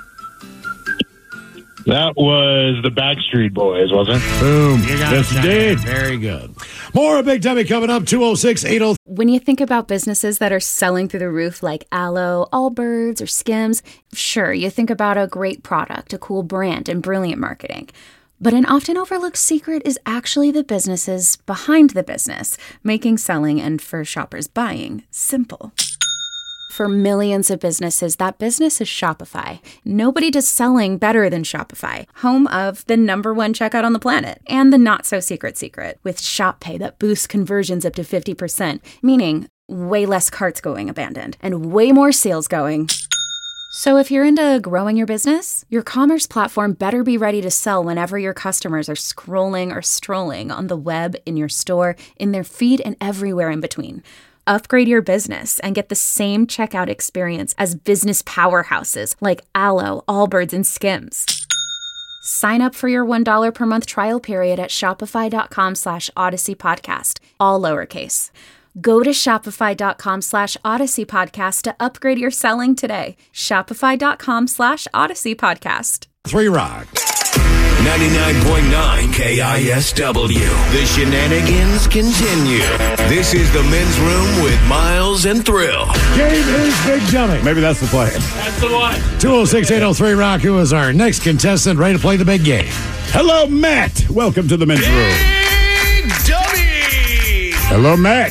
[SPEAKER 7] That was the Backstreet Boys, wasn't it?
[SPEAKER 3] Boom.
[SPEAKER 5] You got
[SPEAKER 3] Yes,
[SPEAKER 5] it,
[SPEAKER 3] you
[SPEAKER 5] Cheyenne.
[SPEAKER 3] did.
[SPEAKER 5] Very good. More Big Dummy coming up. two oh six, eight oh
[SPEAKER 9] When you think about businesses that are selling through the roof like Aloe, Allbirds, or Skims, sure, you think about a great product, a cool brand, and brilliant marketing. But an often overlooked secret is actually the businesses behind the business, making selling and for shoppers buying simple. For millions of businesses, that business is Shopify. Nobody does selling better than Shopify, home of the number one checkout on the planet and the not-so-secret secret with Shop Pay that boosts conversions up to fifty percent, meaning way less carts going abandoned and way more sales going. So if you're into growing your business, your commerce platform better be ready to sell whenever your customers are scrolling or strolling on the web, in your store, in their feed, and everywhere in between. Upgrade your business and get the same checkout experience as business powerhouses like Aloe, Allbirds, and Skims. Sign up for your one dollar per month trial period at shopify.com slash Odyssey Podcast, all lowercase. Go to shopify.com slash Odyssey Podcast to upgrade your selling today. Shopify.com slash Odyssey Podcast.
[SPEAKER 5] Three Rock.
[SPEAKER 2] ninety-nine point nine K I S W. The shenanigans continue. This is the Men's Room with Miles and Thrill.
[SPEAKER 5] Game is Big Dummy.
[SPEAKER 3] Maybe that's the play.
[SPEAKER 6] That's the one.
[SPEAKER 5] two oh six, eight oh three Rock, who is our next contestant ready to play the big game.
[SPEAKER 3] Hello, Matt. Welcome to the men's room.
[SPEAKER 2] Big Dummy.
[SPEAKER 3] Hello, Matt.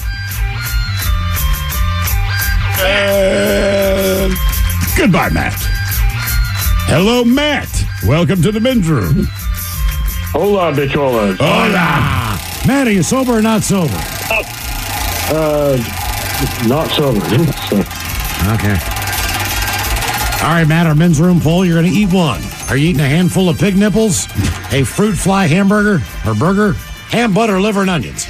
[SPEAKER 3] And goodbye, Matt. Hello, Matt. Welcome to the men's room.
[SPEAKER 10] Hola, bicholas.
[SPEAKER 3] Hola.
[SPEAKER 5] Matt, are you sober or not sober?
[SPEAKER 10] Uh, not sober. So,
[SPEAKER 5] Okay. All right, Matt, our men's room poll, you're going to eat one. Are you eating a handful of pig nipples, a fruit fly hamburger or burger, ham, butter, liver, and onions?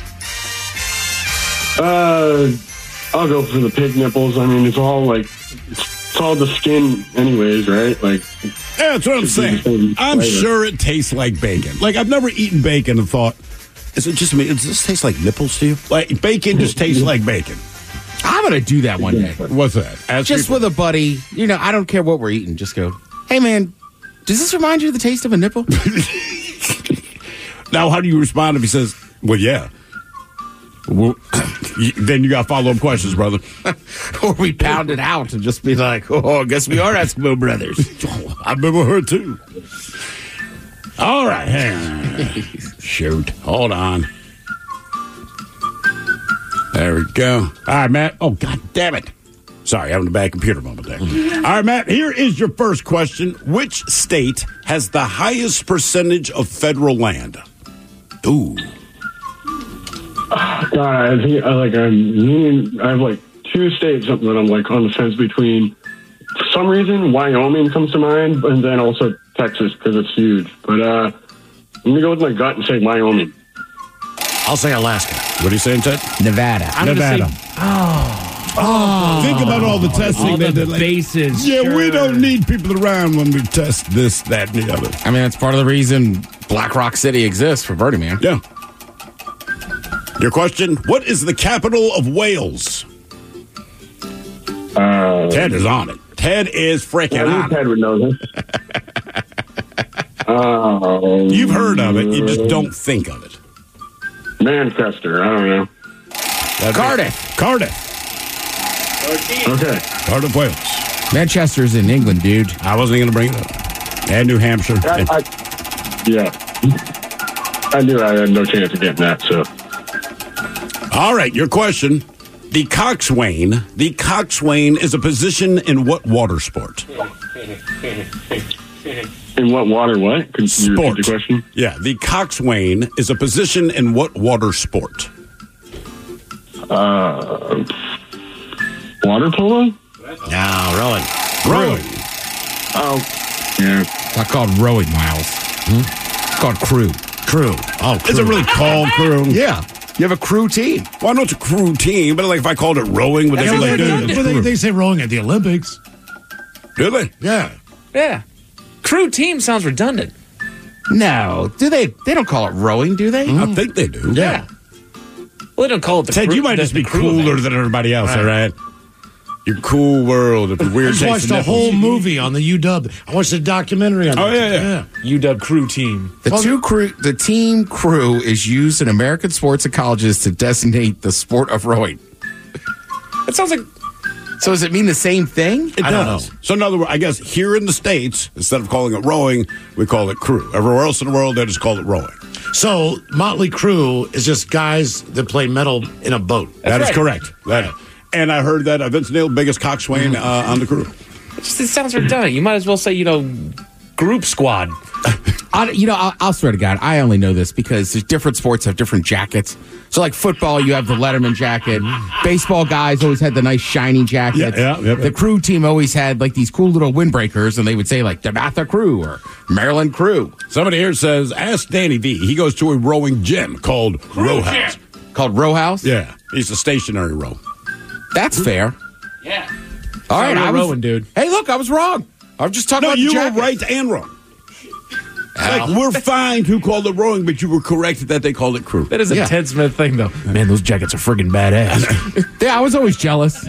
[SPEAKER 10] uh, I'll go for the pig nipples. I mean, it's all like, it's all the skin anyways, right? Like,
[SPEAKER 3] Yeah, that's what I'm saying. I'm sure it tastes like bacon. Like, I've never eaten bacon and thought, is it just me? Does this taste like nipples to you? Like, bacon just tastes like bacon.
[SPEAKER 4] I'm going to do that one day.
[SPEAKER 3] What's that? Ask
[SPEAKER 4] Just
[SPEAKER 3] people.
[SPEAKER 4] with a buddy. You know, I don't care what we're eating. Just go, hey, man, does this remind you of the taste of a nipple?
[SPEAKER 3] Now, how do you respond if he says, well, yeah? Well, then you got follow-up questions, brother.
[SPEAKER 4] Or we pound it out and just be like, oh, I guess we are Eskimo brothers.
[SPEAKER 3] I remember her, too. All right. Hang on. Shoot. Hold on. There we go. All right, Matt. Oh, God damn it. Sorry, having a bad computer moment there. All right, Matt, here is your first question. Which state has the highest percentage of federal land? Ooh.
[SPEAKER 10] God, I think I like I'm leaning. I have like two states that I'm like on the fence between. For some reason, Wyoming comes to mind, and then also Texas because it's huge. But uh, I'm gonna go with my gut and say Wyoming.
[SPEAKER 5] I'll say Alaska.
[SPEAKER 3] What are you saying, Ted?
[SPEAKER 4] Nevada.
[SPEAKER 8] I'm
[SPEAKER 3] Nevada.
[SPEAKER 8] Gonna say, oh,
[SPEAKER 3] Think about all the testing
[SPEAKER 8] all
[SPEAKER 3] they
[SPEAKER 8] the
[SPEAKER 3] did. Like,
[SPEAKER 8] bases.
[SPEAKER 3] yeah, we
[SPEAKER 8] sure.
[SPEAKER 3] don't need people around when we test this, that, and the other.
[SPEAKER 4] I mean, that's part of the reason Black Rock City exists for Birdie Man.
[SPEAKER 3] Yeah. Your question, what is the capital of Wales?
[SPEAKER 10] Uh,
[SPEAKER 3] Ted is on it. Ted is freaking
[SPEAKER 10] I
[SPEAKER 3] on
[SPEAKER 10] think
[SPEAKER 3] it.
[SPEAKER 10] Ted would know this. uh,
[SPEAKER 3] You've heard of it, you just don't think of it.
[SPEAKER 10] Manchester. I don't know.
[SPEAKER 3] That's
[SPEAKER 4] Cardiff.
[SPEAKER 3] it. Cardiff.
[SPEAKER 10] Okay.
[SPEAKER 3] Cardiff, Wales.
[SPEAKER 4] Manchester's in England, dude.
[SPEAKER 3] I wasn't going to bring it up. And New Hampshire.
[SPEAKER 10] I, I, yeah. I knew I had no chance of getting that, so.
[SPEAKER 3] All right, your question. The coxswain. The coxswain is a position in what water sport?
[SPEAKER 10] In what water, what? Could you
[SPEAKER 3] Sport.
[SPEAKER 10] repeat the question?
[SPEAKER 3] Yeah, the coxswain is a position in what water sport?
[SPEAKER 10] Uh, water polo?
[SPEAKER 5] No, rowing.
[SPEAKER 3] Rowing.
[SPEAKER 10] Oh, yeah.
[SPEAKER 4] It's not called rowing, Miles. Hmm? It's called crew.
[SPEAKER 5] Crew. Oh, crew.
[SPEAKER 3] Is it really called crew?
[SPEAKER 4] Yeah. You have a crew team.
[SPEAKER 3] Well, I know it's a crew team, but like if I called it rowing, would they
[SPEAKER 5] Yeah,
[SPEAKER 3] be
[SPEAKER 5] well,
[SPEAKER 3] like,
[SPEAKER 5] they,
[SPEAKER 3] dude, it's
[SPEAKER 5] well, they,
[SPEAKER 3] crew?
[SPEAKER 5] they say rowing at the Olympics.
[SPEAKER 3] Do they?
[SPEAKER 5] Yeah.
[SPEAKER 8] Yeah. Crew team sounds redundant.
[SPEAKER 4] No. Do they? They don't call it rowing, do they?
[SPEAKER 3] I think they do.
[SPEAKER 8] Yeah. Well, they don't call it the
[SPEAKER 3] Ted,
[SPEAKER 8] crew,
[SPEAKER 3] you might
[SPEAKER 8] the-
[SPEAKER 3] just
[SPEAKER 8] the
[SPEAKER 3] be
[SPEAKER 8] crew
[SPEAKER 3] cooler
[SPEAKER 8] event.
[SPEAKER 3] than everybody else,
[SPEAKER 5] Right.
[SPEAKER 3] all right? Your cool world of
[SPEAKER 5] I
[SPEAKER 3] weird
[SPEAKER 5] just
[SPEAKER 3] taste
[SPEAKER 5] watched
[SPEAKER 3] in
[SPEAKER 5] a
[SPEAKER 3] nipples.
[SPEAKER 5] whole movie on the U W. I watched a documentary on
[SPEAKER 3] Oh,
[SPEAKER 5] that.
[SPEAKER 3] yeah, yeah.
[SPEAKER 8] U W crew team.
[SPEAKER 4] The two crew, the team crew is used in American sports and colleges to designate the sport of rowing.
[SPEAKER 8] That sounds like
[SPEAKER 4] So does it mean the same thing?
[SPEAKER 3] It
[SPEAKER 5] I don't
[SPEAKER 3] does.
[SPEAKER 5] know.
[SPEAKER 3] So in other words, I guess here in the States, instead of calling it rowing, we call it crew. Everywhere else in the world, they just call it rowing.
[SPEAKER 5] So Motley Crue is just guys that play metal in a boat.
[SPEAKER 3] That is
[SPEAKER 8] right.
[SPEAKER 3] correct. That, and I heard that uh, Vince Neil, biggest coxswain uh, on the crew.
[SPEAKER 8] it just it sounds redundant. You might as well say, you know, group squad.
[SPEAKER 4] I, you know, I'll, I'll swear to God, I only know this because there's different sports have different jackets. So, like football, you have the Letterman jacket. Baseball guys always had the nice shiny jackets.
[SPEAKER 3] Yeah, yeah, yeah.
[SPEAKER 4] The crew team always had like these cool little windbreakers, and they would say like DeMatha Crew or Maryland Crew.
[SPEAKER 3] Somebody here says, ask Danny V. He goes to a rowing gym called Row House.
[SPEAKER 4] Called Row House?
[SPEAKER 3] Yeah, he's a stationary row.
[SPEAKER 4] That's fair.
[SPEAKER 8] Yeah.
[SPEAKER 4] All right,
[SPEAKER 8] not
[SPEAKER 4] I was
[SPEAKER 8] rowing, dude.
[SPEAKER 4] Hey, look, I was wrong. I was just talking
[SPEAKER 3] No,
[SPEAKER 4] about the
[SPEAKER 3] you were
[SPEAKER 4] jackets.
[SPEAKER 3] right and wrong. Like, we're fine who called it rowing, but you were correct that they called it crew.
[SPEAKER 8] That is a
[SPEAKER 4] Yeah.
[SPEAKER 8] Ted Smith thing, though. Man, those jackets are friggin' badass.
[SPEAKER 4] Yeah, I was always jealous.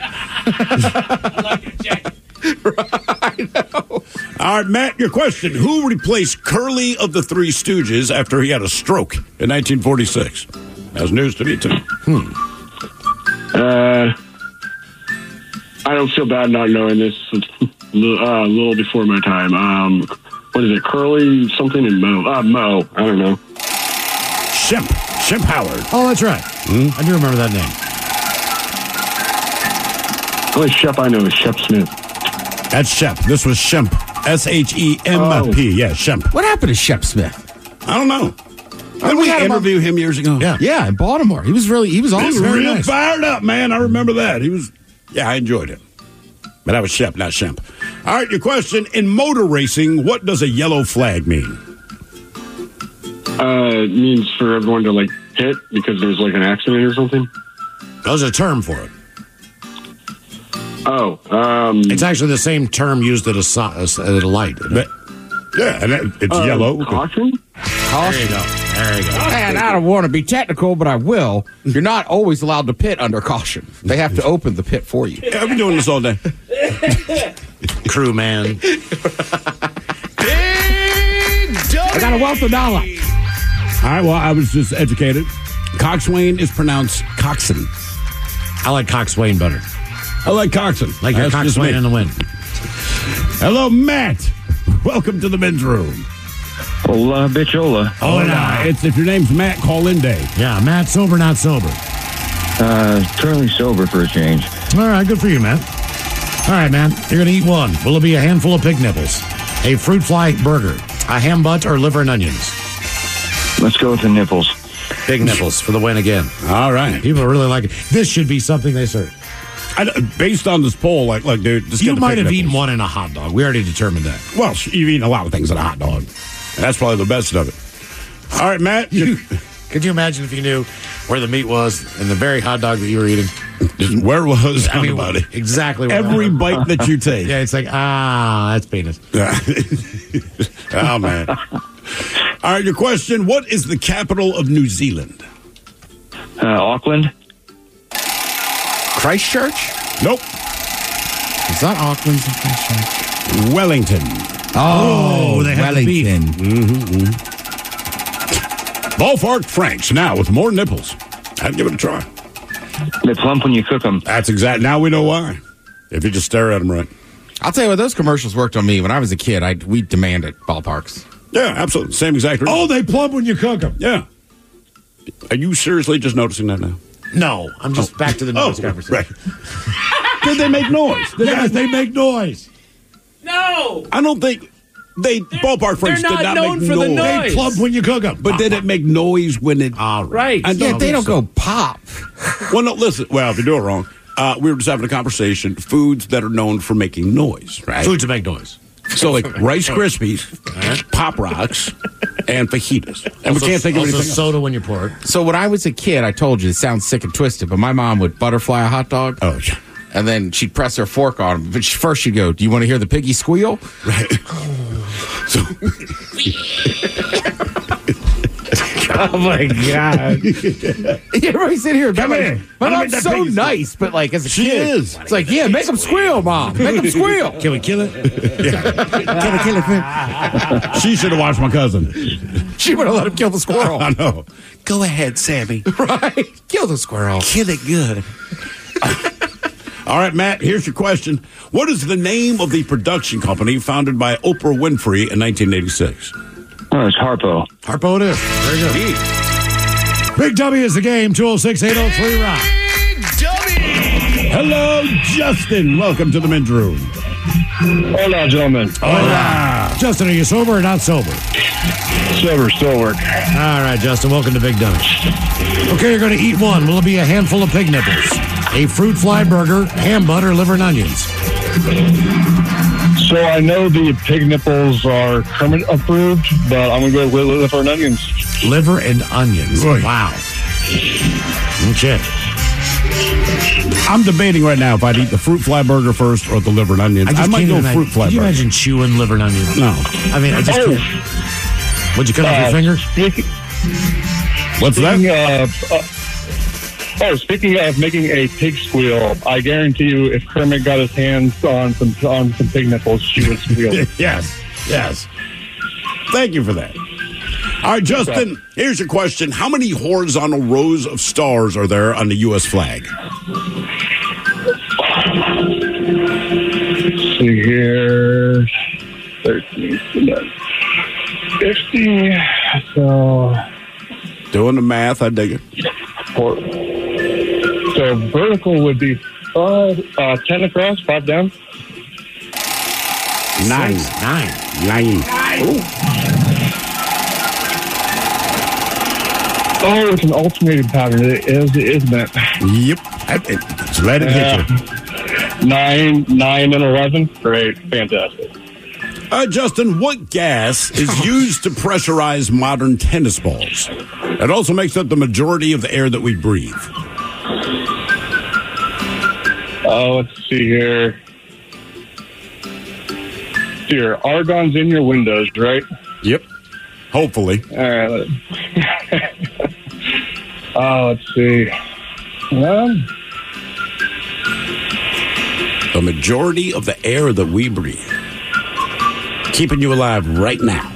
[SPEAKER 3] All right, Matt, your question. Who replaced Curly of the Three Stooges after he had a stroke in nineteen forty-six? That was news to me, too. Hmm.
[SPEAKER 10] Uh, I don't feel bad not knowing this. It's a little, uh, a little before my time. Um, what is it? Curly something and Mo. Uh, Mo. I don't know.
[SPEAKER 3] Shemp. Shemp Howard.
[SPEAKER 5] Oh, that's right. I do remember that name.
[SPEAKER 10] The only Shep I know is Shep Smith.
[SPEAKER 3] That's Shemp. This was Shemp. S H E M P. Yeah, Shemp.
[SPEAKER 4] What happened to Shep Smith?
[SPEAKER 3] I don't know. Didn't we
[SPEAKER 4] had him on-
[SPEAKER 3] interview him years ago?
[SPEAKER 5] Yeah.
[SPEAKER 4] Yeah, in Baltimore. He was really, he was
[SPEAKER 3] He
[SPEAKER 4] awesome.
[SPEAKER 3] was
[SPEAKER 5] very
[SPEAKER 3] real
[SPEAKER 5] nice.
[SPEAKER 3] fired up, man. I remember that. He was, yeah, I enjoyed him. But that was Shep, not Shemp. All right, your question. In motor racing, what does a yellow flag mean?
[SPEAKER 10] Uh, it means for everyone to like hit because there's like an accident or something.
[SPEAKER 5] There's a term for it.
[SPEAKER 10] Oh, um,
[SPEAKER 5] It's actually the same term used at a, so- at a light.
[SPEAKER 3] But, yeah, and it, it's
[SPEAKER 10] uh,
[SPEAKER 3] yellow.
[SPEAKER 10] Caution?
[SPEAKER 5] There you go. There you go.
[SPEAKER 4] And I don't want to be technical, but I will. You're not always allowed to pit under caution. They have to open the pit for you.
[SPEAKER 3] Yeah, I've been doing this all day.
[SPEAKER 5] Crew man.
[SPEAKER 8] I got a wealth of dollar.
[SPEAKER 3] All right, well, I was just educated. Coxswain is pronounced Coxon.
[SPEAKER 5] I like Coxswain better.
[SPEAKER 3] I like Coxon.
[SPEAKER 5] Like your
[SPEAKER 3] That's just
[SPEAKER 5] Coxswain
[SPEAKER 3] me.
[SPEAKER 5] in the wind.
[SPEAKER 3] Hello, Matt. Welcome to the men's room.
[SPEAKER 11] Hola, bichola.
[SPEAKER 3] Hola. It's if your name's Matt, call in day.
[SPEAKER 5] Yeah, Matt, sober, not sober.
[SPEAKER 11] Uh, currently sober for a change.
[SPEAKER 5] All right, good for you, man. All right, man, you're going to eat one. Will it be a handful of pig nipples, a fruit fly burger, a ham butt, or liver and onions?
[SPEAKER 11] Let's go with the nipples.
[SPEAKER 5] Big nipples for the win again.
[SPEAKER 3] All right.
[SPEAKER 5] People really like it. This should be something they serve.
[SPEAKER 3] I, based on this poll, like, look, dude, just
[SPEAKER 5] You
[SPEAKER 3] get the
[SPEAKER 5] might
[SPEAKER 3] pig
[SPEAKER 5] have
[SPEAKER 3] nipples.
[SPEAKER 5] eaten one in a hot dog. We already determined that.
[SPEAKER 3] Well, you've eaten a lot of things in a hot dog. And that's probably the best of it. All right, Matt.
[SPEAKER 5] You, could you imagine if you knew where the meat was in the very hot dog that you were eating?
[SPEAKER 3] Just where was
[SPEAKER 5] I mean,
[SPEAKER 3] about it?
[SPEAKER 5] exactly. Where
[SPEAKER 3] Every bite that you take.
[SPEAKER 5] Yeah, it's like, ah, that's penis.
[SPEAKER 3] Yeah. Oh, man. All right, your question. What is the capital of New Zealand?
[SPEAKER 11] Uh, Auckland.
[SPEAKER 4] Christchurch?
[SPEAKER 3] Nope.
[SPEAKER 4] Is that Auckland's Christchurch?
[SPEAKER 3] Wellington.
[SPEAKER 5] Oh, they have the beef.
[SPEAKER 4] Wellington.
[SPEAKER 3] Ballpark Franks now with more nipples. I'd give it a try.
[SPEAKER 11] They plump when you cook them.
[SPEAKER 3] That's exact. Now we know why. If you just stare at them right.
[SPEAKER 4] I'll tell you what, those commercials worked on me. When I was a kid, I we demanded ballparks.
[SPEAKER 3] Yeah, absolutely. Same exact reason.
[SPEAKER 5] Oh, they plump when you cook them.
[SPEAKER 3] Yeah. Are you seriously just noticing that now?
[SPEAKER 5] No, I'm just back to the noise
[SPEAKER 3] Oh,
[SPEAKER 5] conversation.
[SPEAKER 3] right. Did they make noise? Did
[SPEAKER 5] Yes, they make noise.
[SPEAKER 8] No.
[SPEAKER 3] I don't think they ballpark Franks
[SPEAKER 8] they're
[SPEAKER 3] did
[SPEAKER 8] not
[SPEAKER 3] not
[SPEAKER 8] known
[SPEAKER 3] make
[SPEAKER 8] for the
[SPEAKER 3] noise.
[SPEAKER 8] noise.
[SPEAKER 5] They plump when you cook them.
[SPEAKER 3] But did it make noise when it?
[SPEAKER 5] All
[SPEAKER 8] Right.
[SPEAKER 3] I
[SPEAKER 4] Yeah,
[SPEAKER 3] don't
[SPEAKER 4] they don't
[SPEAKER 3] think so.
[SPEAKER 4] go pop.
[SPEAKER 3] Well, no. Listen. Well, if you do it wrong, uh, we were just having a conversation. Foods that are known for making noise, right?
[SPEAKER 5] Foods that make noise.
[SPEAKER 3] So like Rice Krispies, Pop Rocks, and fajitas, and
[SPEAKER 5] Also-
[SPEAKER 3] we can't think of
[SPEAKER 5] also
[SPEAKER 3] anything else.
[SPEAKER 5] soda when you pour it.
[SPEAKER 4] So when I was a kid, I told you it sounds sick and twisted, but my mom would butterfly a hot dog.
[SPEAKER 3] Oh, yeah.
[SPEAKER 4] And then she'd press her fork on him. But she, first she'd go, "Do you want to hear the piggy squeal?"
[SPEAKER 3] Right. So,
[SPEAKER 8] Oh my god.
[SPEAKER 4] Everybody sit here.
[SPEAKER 3] Come
[SPEAKER 4] my,
[SPEAKER 3] here.
[SPEAKER 4] My
[SPEAKER 3] Let me
[SPEAKER 4] mom's
[SPEAKER 3] make that
[SPEAKER 4] so
[SPEAKER 3] piggy squeal.
[SPEAKER 4] nice, but like as a
[SPEAKER 3] She
[SPEAKER 4] kid,
[SPEAKER 3] is.
[SPEAKER 4] it's like, yeah, make them squeal, mom. Make them squeal.
[SPEAKER 5] Can we kill it?
[SPEAKER 4] Kill it, kill it.
[SPEAKER 3] she should have watched my cousin.
[SPEAKER 4] She would have let him kill the squirrel.
[SPEAKER 3] I know. Go ahead, Sammy.
[SPEAKER 4] Right? Kill the squirrel.
[SPEAKER 3] Kill it good. All right, Matt, here's your question. What is the name of the production company founded by Oprah Winfrey in nineteen eighty-six?
[SPEAKER 11] Oh, it's Harpo.
[SPEAKER 5] Harpo it is. Very good. Big W is the game. two oh six, eight oh three, Rock.
[SPEAKER 3] Hello, Justin. Welcome to the men's room.
[SPEAKER 10] Hola, gentlemen.
[SPEAKER 3] Hola.
[SPEAKER 5] Justin, are you sober or not sober?
[SPEAKER 10] Sober, still work.
[SPEAKER 5] All right, Justin, welcome to Big Dummy. Okay, you're going to eat one. Will it be a handful of pig nipples, a fruit fly burger, ham butter, liver and onions?
[SPEAKER 10] So I know the pig nipples are Kermit approved, but I'm going to go with liver and onions.
[SPEAKER 5] Liver and onions.
[SPEAKER 3] Right.
[SPEAKER 5] Wow. Okay.
[SPEAKER 3] I'm debating right now if I'd eat the fruit fly burger first or the liver and onions. I,
[SPEAKER 5] just
[SPEAKER 3] might
[SPEAKER 5] can't
[SPEAKER 3] go
[SPEAKER 5] imagine-
[SPEAKER 3] fruit fly
[SPEAKER 5] Can you
[SPEAKER 3] burger.
[SPEAKER 5] imagine chewing liver and onions?
[SPEAKER 3] No.
[SPEAKER 5] I mean, I just
[SPEAKER 10] Oh.
[SPEAKER 5] can't. Would you cut off
[SPEAKER 12] Uh,
[SPEAKER 5] your finger?
[SPEAKER 12] Speaking,
[SPEAKER 3] What's
[SPEAKER 12] speaking
[SPEAKER 3] that?
[SPEAKER 12] Of, uh, oh, speaking of making a pig squeal, I guarantee you, if Kermit got his hands on some on some pig nipples, she would squeal.
[SPEAKER 3] Yes, yes. Thank you for that. All right, Justin, here's your question. How many horizontal rows of stars are there on the U S flag?
[SPEAKER 12] Let's see here. thirteen, fifty. So,
[SPEAKER 3] Doing the math, I dig it.
[SPEAKER 12] four. So vertical would be five, uh, ten across, five down.
[SPEAKER 3] Nine.
[SPEAKER 5] Nine.
[SPEAKER 3] Nine.
[SPEAKER 12] Oh, it's an alternating pattern. It is, isn't it?
[SPEAKER 3] Yep. Just let it hit you.
[SPEAKER 12] Nine, nine, and eleven. Great, fantastic.
[SPEAKER 3] Uh, Justin, what gas is used to pressurize modern tennis balls? It also makes up the majority of the air that we breathe.
[SPEAKER 12] Oh, let's see here. Here, argon's in your windows, right?
[SPEAKER 3] Yep. Hopefully.
[SPEAKER 12] All right. Oh, let's see. Um,
[SPEAKER 3] The majority of the air that we breathe. Keeping you alive right now.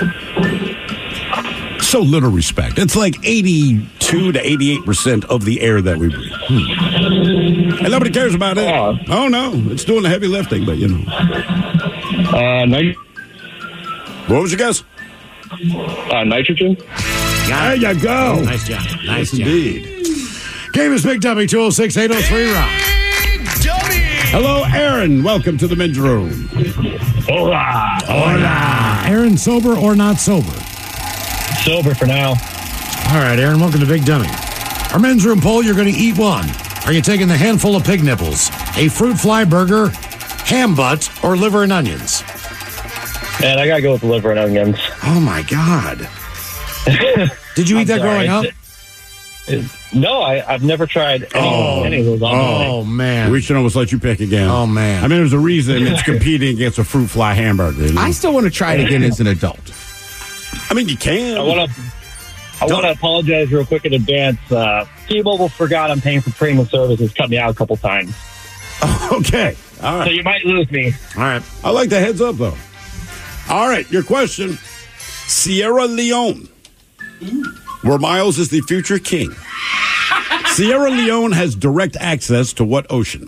[SPEAKER 3] So little respect. It's like eighty-two to eighty-eight percent of the air that we breathe. Hmm. And nobody cares about it.
[SPEAKER 12] Oh.
[SPEAKER 3] Oh, no. It's doing the heavy lifting, but you know.
[SPEAKER 12] uh, nit-
[SPEAKER 3] What was your guess?
[SPEAKER 12] uh, nitrogen.
[SPEAKER 3] There you go.
[SPEAKER 5] Nice job. Nice job.
[SPEAKER 3] Indeed.
[SPEAKER 5] Game is Big Dummy, two oh six, eight oh three, Rock.
[SPEAKER 3] Hello, Aaron. Welcome to the men's room.
[SPEAKER 12] Hola.
[SPEAKER 5] Hola. Aaron, sober or not sober?
[SPEAKER 12] Sober for now.
[SPEAKER 5] All right, Aaron, welcome to Big Dummy. Our men's room poll, you're going to eat one. Are you taking the handful of pig nipples, a fruit fly burger, ham butt, or liver and onions?
[SPEAKER 12] And I gotta go with the liver and onions.
[SPEAKER 3] Oh, my God.
[SPEAKER 5] Did you eat that
[SPEAKER 12] sorry.
[SPEAKER 5] growing up?
[SPEAKER 12] No, I, I've never tried any,
[SPEAKER 3] Oh.
[SPEAKER 12] any of those.
[SPEAKER 5] Oh, man.
[SPEAKER 3] We should almost let you pick again.
[SPEAKER 5] Oh, man.
[SPEAKER 3] I mean, there's a reason it's competing against a fruit fly hamburger. You know?
[SPEAKER 4] I still want to try it again as an adult.
[SPEAKER 3] I mean, you can.
[SPEAKER 12] I want to. I want to apologize real quick in advance. Uh, T-Mobile forgot I'm paying for premium services. Cut me out a couple times,
[SPEAKER 3] Okay. All
[SPEAKER 12] so
[SPEAKER 3] right.
[SPEAKER 12] you might lose me.
[SPEAKER 5] All right.
[SPEAKER 3] I like the heads up, though. All right. Your question Sierra Leone, where Miles is the future king. Sierra Leone has direct access to what ocean?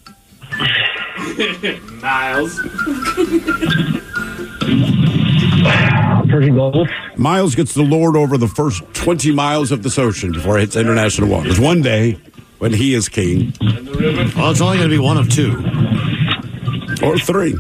[SPEAKER 8] Miles.
[SPEAKER 12] Persian Gulf.
[SPEAKER 3] Miles gets to lord over the first twenty miles of this ocean before it hits international waters. One day, when he is king,
[SPEAKER 5] Well, it's only going to be one of two.
[SPEAKER 3] or three.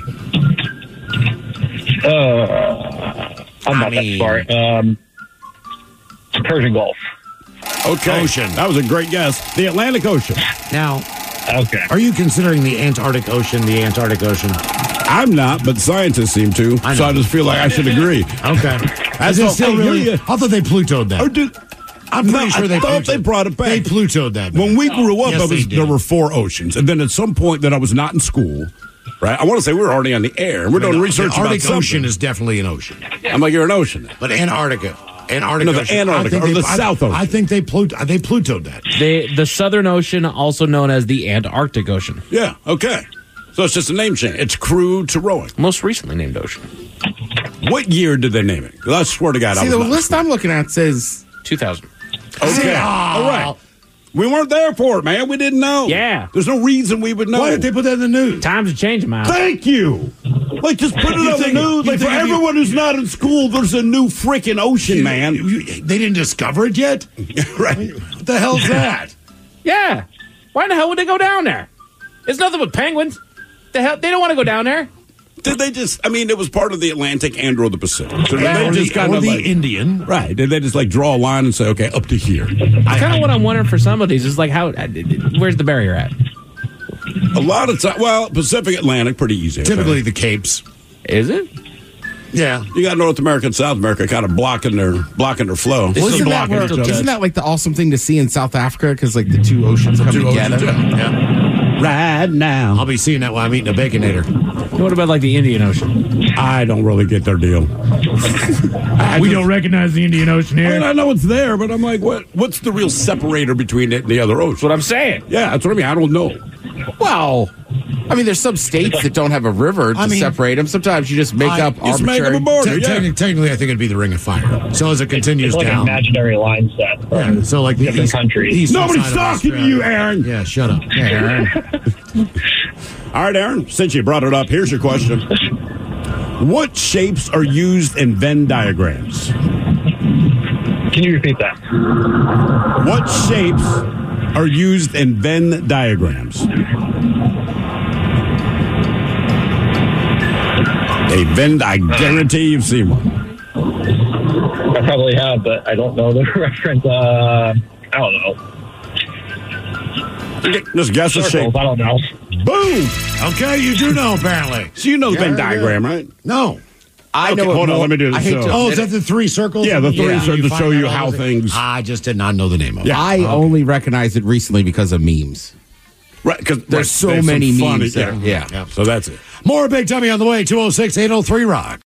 [SPEAKER 12] Uh, I'm not
[SPEAKER 5] mean-
[SPEAKER 12] that smart. Um, Persian Gulf.
[SPEAKER 3] Okay.
[SPEAKER 5] Ocean.
[SPEAKER 3] That was a great guess. The Atlantic Ocean.
[SPEAKER 5] Now,
[SPEAKER 12] Okay.
[SPEAKER 5] are you considering the Antarctic Ocean the Antarctic Ocean?
[SPEAKER 3] I'm not, but scientists seem to.
[SPEAKER 5] I
[SPEAKER 3] So
[SPEAKER 5] know.
[SPEAKER 3] I just feel like I should agree.
[SPEAKER 5] Okay.
[SPEAKER 3] That's
[SPEAKER 5] Is it
[SPEAKER 3] all-
[SPEAKER 5] still
[SPEAKER 3] hey,
[SPEAKER 5] really?
[SPEAKER 3] here you-
[SPEAKER 5] I thought they Plutoed that.
[SPEAKER 3] Or did,
[SPEAKER 5] I'm pretty
[SPEAKER 3] No,
[SPEAKER 5] sure
[SPEAKER 3] I
[SPEAKER 5] they
[SPEAKER 3] thought
[SPEAKER 5] Plutoed.
[SPEAKER 3] they brought it back.
[SPEAKER 5] They Plutoed that.
[SPEAKER 3] when we grew up,
[SPEAKER 5] Yes,
[SPEAKER 3] I
[SPEAKER 5] they
[SPEAKER 3] was,
[SPEAKER 5] did.
[SPEAKER 3] there were four oceans. And then at some point that I was not in school, right? I want to say we were already on the air. We're
[SPEAKER 5] I mean,
[SPEAKER 3] doing
[SPEAKER 5] the-
[SPEAKER 3] research
[SPEAKER 5] the Arctic
[SPEAKER 3] about something.
[SPEAKER 5] Ocean is definitely an ocean.
[SPEAKER 3] I'm like, you're an ocean.
[SPEAKER 5] But Antarctica. Antarctica.
[SPEAKER 3] No, the
[SPEAKER 5] Ocean,
[SPEAKER 3] Antarctica,
[SPEAKER 5] I think
[SPEAKER 3] or
[SPEAKER 5] they-
[SPEAKER 3] the
[SPEAKER 5] I-
[SPEAKER 3] South Ocean.
[SPEAKER 5] I think they Plut- they Plutoed that.
[SPEAKER 8] The the Southern Ocean, also known as the Antarctic Ocean,
[SPEAKER 3] Yeah, okay. So it's just a name change. It's crew to rowing.
[SPEAKER 8] most recently named ocean,
[SPEAKER 3] What year did they name it? 'Cause I swear to God, I
[SPEAKER 4] See,
[SPEAKER 3] was
[SPEAKER 4] the
[SPEAKER 3] not in
[SPEAKER 4] list
[SPEAKER 3] school.
[SPEAKER 4] I'm looking at says
[SPEAKER 8] two thousand.
[SPEAKER 3] Okay,
[SPEAKER 5] Ah.
[SPEAKER 3] all right. We weren't there for it, man. We didn't know.
[SPEAKER 8] Yeah.
[SPEAKER 3] There's no reason we would know.
[SPEAKER 5] Why did they put that in the news?
[SPEAKER 8] Times are changing, Miles.
[SPEAKER 3] Thank you. Like, just put it
[SPEAKER 5] You
[SPEAKER 3] on the
[SPEAKER 5] think-
[SPEAKER 3] news.
[SPEAKER 5] you
[SPEAKER 3] Like, for
[SPEAKER 5] think if you-
[SPEAKER 3] everyone who's not in school, there's a new freaking ocean, man.
[SPEAKER 5] You- you- they didn't discover it yet?
[SPEAKER 3] Right.
[SPEAKER 5] What the hell's that?
[SPEAKER 8] Yeah. Why in the hell would they go down there? It's nothing but penguins. The hell, they don't want to go down there.
[SPEAKER 3] Did they just, I mean, it was part of the Atlantic and or the Pacific. So did
[SPEAKER 8] Yeah.
[SPEAKER 3] they
[SPEAKER 5] Or
[SPEAKER 3] just
[SPEAKER 5] the,
[SPEAKER 3] kind
[SPEAKER 5] or
[SPEAKER 3] of
[SPEAKER 5] the
[SPEAKER 3] like,
[SPEAKER 5] Indian.
[SPEAKER 3] right. Did they just like draw a line and say, okay, up to here?
[SPEAKER 8] Kind of what I'm wondering for some of these is like, how? Where's the barrier at?
[SPEAKER 3] A lot of time, well, Pacific, Atlantic, pretty easy.
[SPEAKER 5] Typically the Capes.
[SPEAKER 8] Is it?
[SPEAKER 5] Yeah.
[SPEAKER 3] You got North America and South America kind of blocking their blocking their flow.
[SPEAKER 4] Well, isn't, that
[SPEAKER 5] blocking
[SPEAKER 4] where,
[SPEAKER 5] each other.
[SPEAKER 4] isn't that like the awesome thing to see in South Africa? Because like the two oceans come
[SPEAKER 3] Two
[SPEAKER 4] together.
[SPEAKER 3] oceans, yeah.
[SPEAKER 5] Yeah.
[SPEAKER 3] right now.
[SPEAKER 5] I'll be seeing that while I'm eating a Baconator.
[SPEAKER 8] What about like the Indian Ocean?
[SPEAKER 3] I don't really get their deal. I
[SPEAKER 8] we
[SPEAKER 3] just-
[SPEAKER 8] don't recognize the Indian Ocean
[SPEAKER 3] I,
[SPEAKER 8] here.
[SPEAKER 3] mean, I know it's there, but I'm like, what? What's the real separator between it and the other ocean?
[SPEAKER 8] That's what I'm saying.
[SPEAKER 3] Yeah, that's what I mean. I don't know.
[SPEAKER 4] Well, I mean, there's some states that don't have a river to
[SPEAKER 5] I mean,
[SPEAKER 4] separate them. Sometimes you just make
[SPEAKER 5] I-
[SPEAKER 4] up
[SPEAKER 3] Just make
[SPEAKER 4] arbitrary.
[SPEAKER 3] up a border.
[SPEAKER 5] Te-
[SPEAKER 3] yeah.
[SPEAKER 5] technically, technically, I think it'd be the Ring of Fire. So as it continues
[SPEAKER 12] It's like an
[SPEAKER 5] down.
[SPEAKER 12] imaginary line set. from
[SPEAKER 5] Yeah, so like the
[SPEAKER 12] different
[SPEAKER 5] east,
[SPEAKER 12] countries.
[SPEAKER 5] eastern
[SPEAKER 3] Nobody's
[SPEAKER 5] side of
[SPEAKER 3] talking to
[SPEAKER 5] Australia.
[SPEAKER 3] you, Aaron.
[SPEAKER 5] Yeah, shut up.
[SPEAKER 3] All right, Aaron, since you brought it up, here's your question. What shapes are used in Venn diagrams?
[SPEAKER 12] Can you repeat that?
[SPEAKER 3] What shapes are used in Venn diagrams? A Venn, I guarantee you've seen one.
[SPEAKER 12] I probably have, but I don't know the reference. Uh, I don't know.
[SPEAKER 3] Just guess a shape.
[SPEAKER 12] Circles, I don't know.
[SPEAKER 3] Boom!
[SPEAKER 5] Okay, you do know, apparently.
[SPEAKER 3] So you know the Venn
[SPEAKER 5] Yeah,
[SPEAKER 3] diagram,
[SPEAKER 5] yeah.
[SPEAKER 3] right?
[SPEAKER 5] No.
[SPEAKER 4] I
[SPEAKER 3] Okay,
[SPEAKER 4] know. it
[SPEAKER 3] hold on,
[SPEAKER 4] more-
[SPEAKER 3] let me do this.
[SPEAKER 4] I hate
[SPEAKER 3] So-
[SPEAKER 4] to
[SPEAKER 5] Oh,
[SPEAKER 4] admit
[SPEAKER 5] is that
[SPEAKER 4] it.
[SPEAKER 5] the three circles?
[SPEAKER 3] Yeah, the three
[SPEAKER 5] Yeah,
[SPEAKER 3] circles
[SPEAKER 5] you
[SPEAKER 3] to
[SPEAKER 5] find
[SPEAKER 3] show
[SPEAKER 5] out
[SPEAKER 3] you
[SPEAKER 5] all
[SPEAKER 3] how
[SPEAKER 5] the-
[SPEAKER 3] things-
[SPEAKER 5] I just did not know the name of it.
[SPEAKER 3] Yeah.
[SPEAKER 4] I only recognize it recently because of memes.
[SPEAKER 3] Right, because
[SPEAKER 4] There's so many memes
[SPEAKER 3] Yeah.
[SPEAKER 4] there. Yeah.
[SPEAKER 3] So that's it.
[SPEAKER 5] More Big Dummy on the way, two oh six, eight oh three Rock.